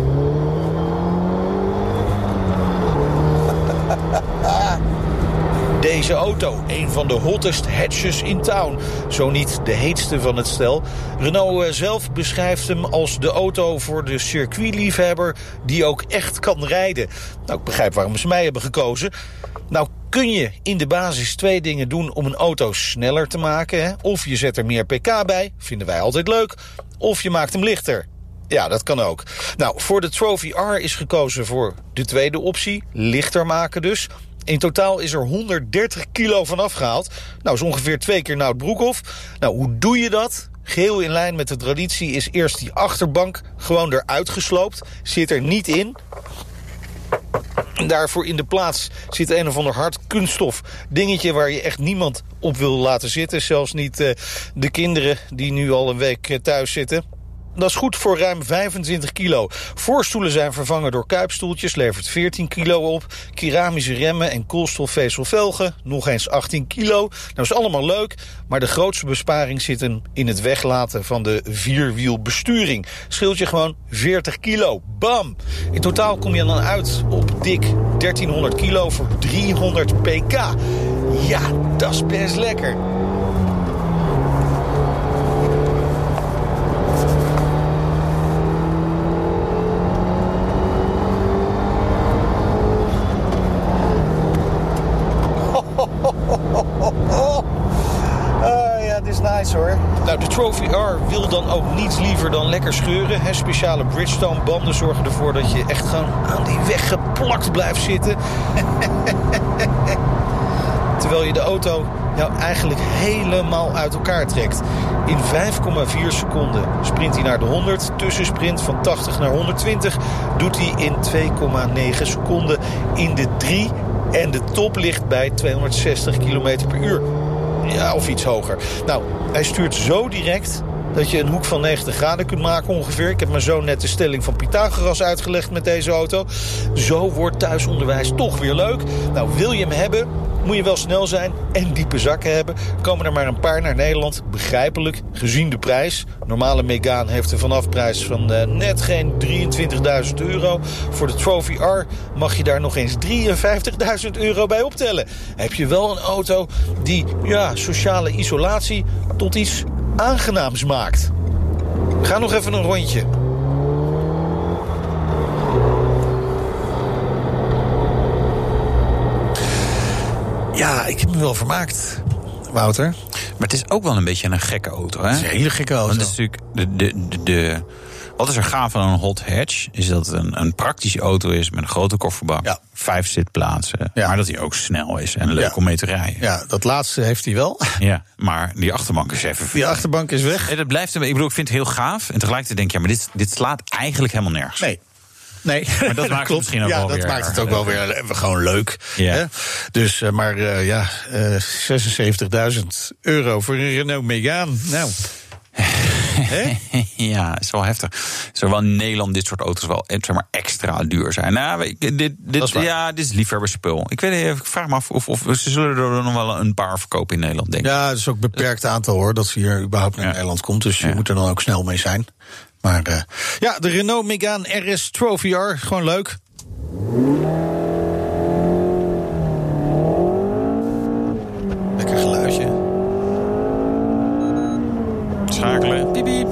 Deze auto, een van de hottest hatches in town. Zo niet de heetste van het stel. Renault zelf beschrijft hem als de auto voor de circuitliefhebber die ook echt kan rijden. Nou, ik begrijp waarom ze mij hebben gekozen. Nou kun je in de basis twee dingen doen om een auto sneller te maken. Hè? Of je zet er meer pk bij, vinden wij altijd leuk. Of je maakt hem lichter. Ja, dat kan ook. Nou, voor de Trophy R is gekozen voor de tweede optie. Lichter maken dus. In totaal is er honderddertig kilo van afgehaald. Nou, is ongeveer twee keer Nout Broekhoff. Nou, hoe doe je dat? Geheel in lijn met de traditie is eerst die achterbank gewoon eruit gesloopt. Zit er niet in. En daarvoor in de plaats zit een of ander hard kunststof dingetje waar je echt niemand op wil laten zitten. Zelfs niet uh, de kinderen die nu al een week uh, thuis zitten. Dat is goed voor ruim vijfentwintig kilo. Voorstoelen zijn vervangen door kuipstoeltjes, levert veertien kilo op. Keramische remmen en koolstofvezelvelgen, nog eens achttien kilo. Nou, is allemaal leuk, maar de grootste besparing zit hem in het weglaten van de vierwielbesturing. Scheelt je gewoon veertig kilo. Bam! In totaal kom je dan uit op dik dertienhonderd kilo voor driehonderd pk. Ja, dat is best lekker. Nice hoor. Nou, de Trophy R wil dan ook niets liever dan lekker scheuren. He, speciale Bridgestone banden zorgen ervoor dat je echt gewoon aan die weg geplakt blijft zitten. Terwijl je de auto nou eigenlijk helemaal uit elkaar trekt. In vijf komma vier seconden sprint hij naar de honderd. Tussensprint van tachtig naar honderdtwintig doet hij in twee komma negen seconden in de drie. En de top ligt bij tweehonderdzestig kilometer per uur. Ja, of iets hoger. Nou, hij stuurt zo direct dat je een hoek van negentig graden kunt maken ongeveer. Ik heb mijn zoon net de stelling van Pythagoras uitgelegd met deze auto. Zo wordt thuisonderwijs toch weer leuk. Nou, wil je hem hebben, moet je wel snel zijn en diepe zakken hebben. Komen er maar een paar naar Nederland. Begrijpelijk, gezien de prijs. Normale Megane heeft een vanafprijs van uh, net geen drieëntwintigduizend euro. Voor de Trophy R mag je daar nog eens drieënvijftigduizend euro bij optellen. Heb je wel een auto die ja, sociale isolatie tot iets aangenaams maakt. Ga nog even een rondje. Ja, ik heb me wel vermaakt, Wouter. Maar het is ook wel een beetje een gekke auto, hè? Het is een hele gekke auto. Want het is natuurlijk de, de, de, de, wat is er gaaf aan een hot hatch? Is dat het een, een praktische auto is met een grote kofferbak. Ja. Vijf zitplaatsen. Ja. Maar dat hij ook snel is en leuk ja. om mee te rijden. Ja, dat laatste heeft hij wel. Ja, maar die achterbank is even... Die achterbank is weg. En dat blijft, ik bedoel, ik vind het heel gaaf. En tegelijkertijd denk je, ja, maar dit, dit slaat eigenlijk helemaal nergens. Nee. Nee, maar dat maakt het misschien ook ja, wel dat weer... maakt het ook wel weer gewoon leuk. Ja. Hè? Dus, uh, maar uh, ja, uh, zesenzeventigduizend euro voor een Renault Megane. Nou... Ja, is wel heftig. Zowel in Nederland dit soort auto's wel zeg maar, extra duur zijn. Nou, dit, dit, ja, dit is liefhebberspul. Ik weet, ik vraag me af of, of ze zullen er nog wel een paar verkopen in Nederland, denk ik. Ja, het is ook een beperkt aantal hoor, dat ze hier überhaupt naar ja. Nederland komt. Dus je ja. moet er dan ook snel mee zijn. Maar uh, ja, de Renault Megane R S Trophy R, gewoon leuk. Lekker geluidje. Schakelen. Piep, piep.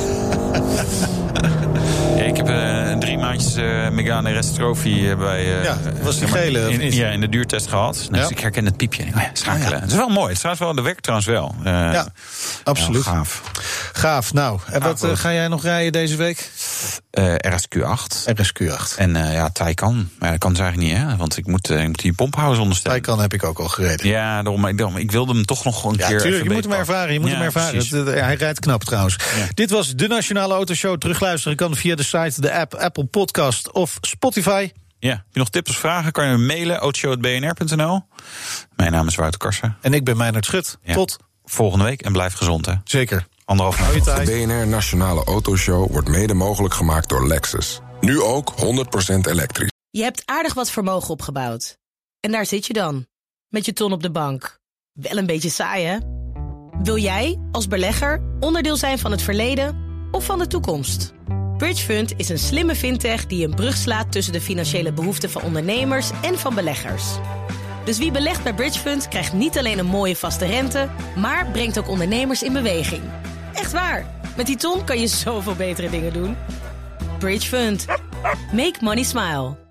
Ja, ik heb uh, drie maandjes uh, Megane R S Trophy uh, bij... Uh, ja, was die gele, in, of niet? Ja, in de duurtest gehad. Dus ja. ik herken het piepje. Oh ja, schakelen. Oh ja. Het is wel mooi. Het staat wel, de werkt trouwens wel. Uh, ja, absoluut. Ja, gaaf. Gaaf. Nou, en wat uh, ga jij nog rijden deze week? Uh, R S Q acht. R S Q acht. En uh, ja, Taycan. Maar dat kan dus eigenlijk niet, hè? Want ik moet, uh, ik moet die pomphouders ondersteunen. Taycan heb ik ook al gereden. Ja, daarom, daarom, ik wilde hem toch nog een ja, keer. Tuurlijk, je moet hem ervaren. Je moet ja, hem ervaren. Het, uh, hij rijdt knap trouwens. Ja. Dit was de Nationale Autoshow. Terugluisteren kan via de site, de app, Apple Podcast of Spotify. Ja, heb je nog tips of vragen? Kan je me mailen, autoshow at b n r punt n l. Mijn naam is Wouter Karsen. En ik ben Meijnerd Schut. Ja. Tot volgende week en blijf gezond, hè? Zeker. Anderhalf maand. De B N R Nationale Autoshow wordt mede mogelijk gemaakt door Lexus. Nu ook honderd procent elektrisch. Je hebt aardig wat vermogen opgebouwd. En daar zit je dan, met je ton op de bank. Wel een beetje saai, hè? Wil jij, als belegger, onderdeel zijn van het verleden of van de toekomst? Bridgefund is een slimme fintech die een brug slaat tussen de financiële behoeften van ondernemers en van beleggers. Dus wie belegt bij Bridgefund krijgt niet alleen een mooie vaste rente, maar brengt ook ondernemers in beweging. Echt waar, met die ton kan je zoveel betere dingen doen. Bridgefund. Make money smile.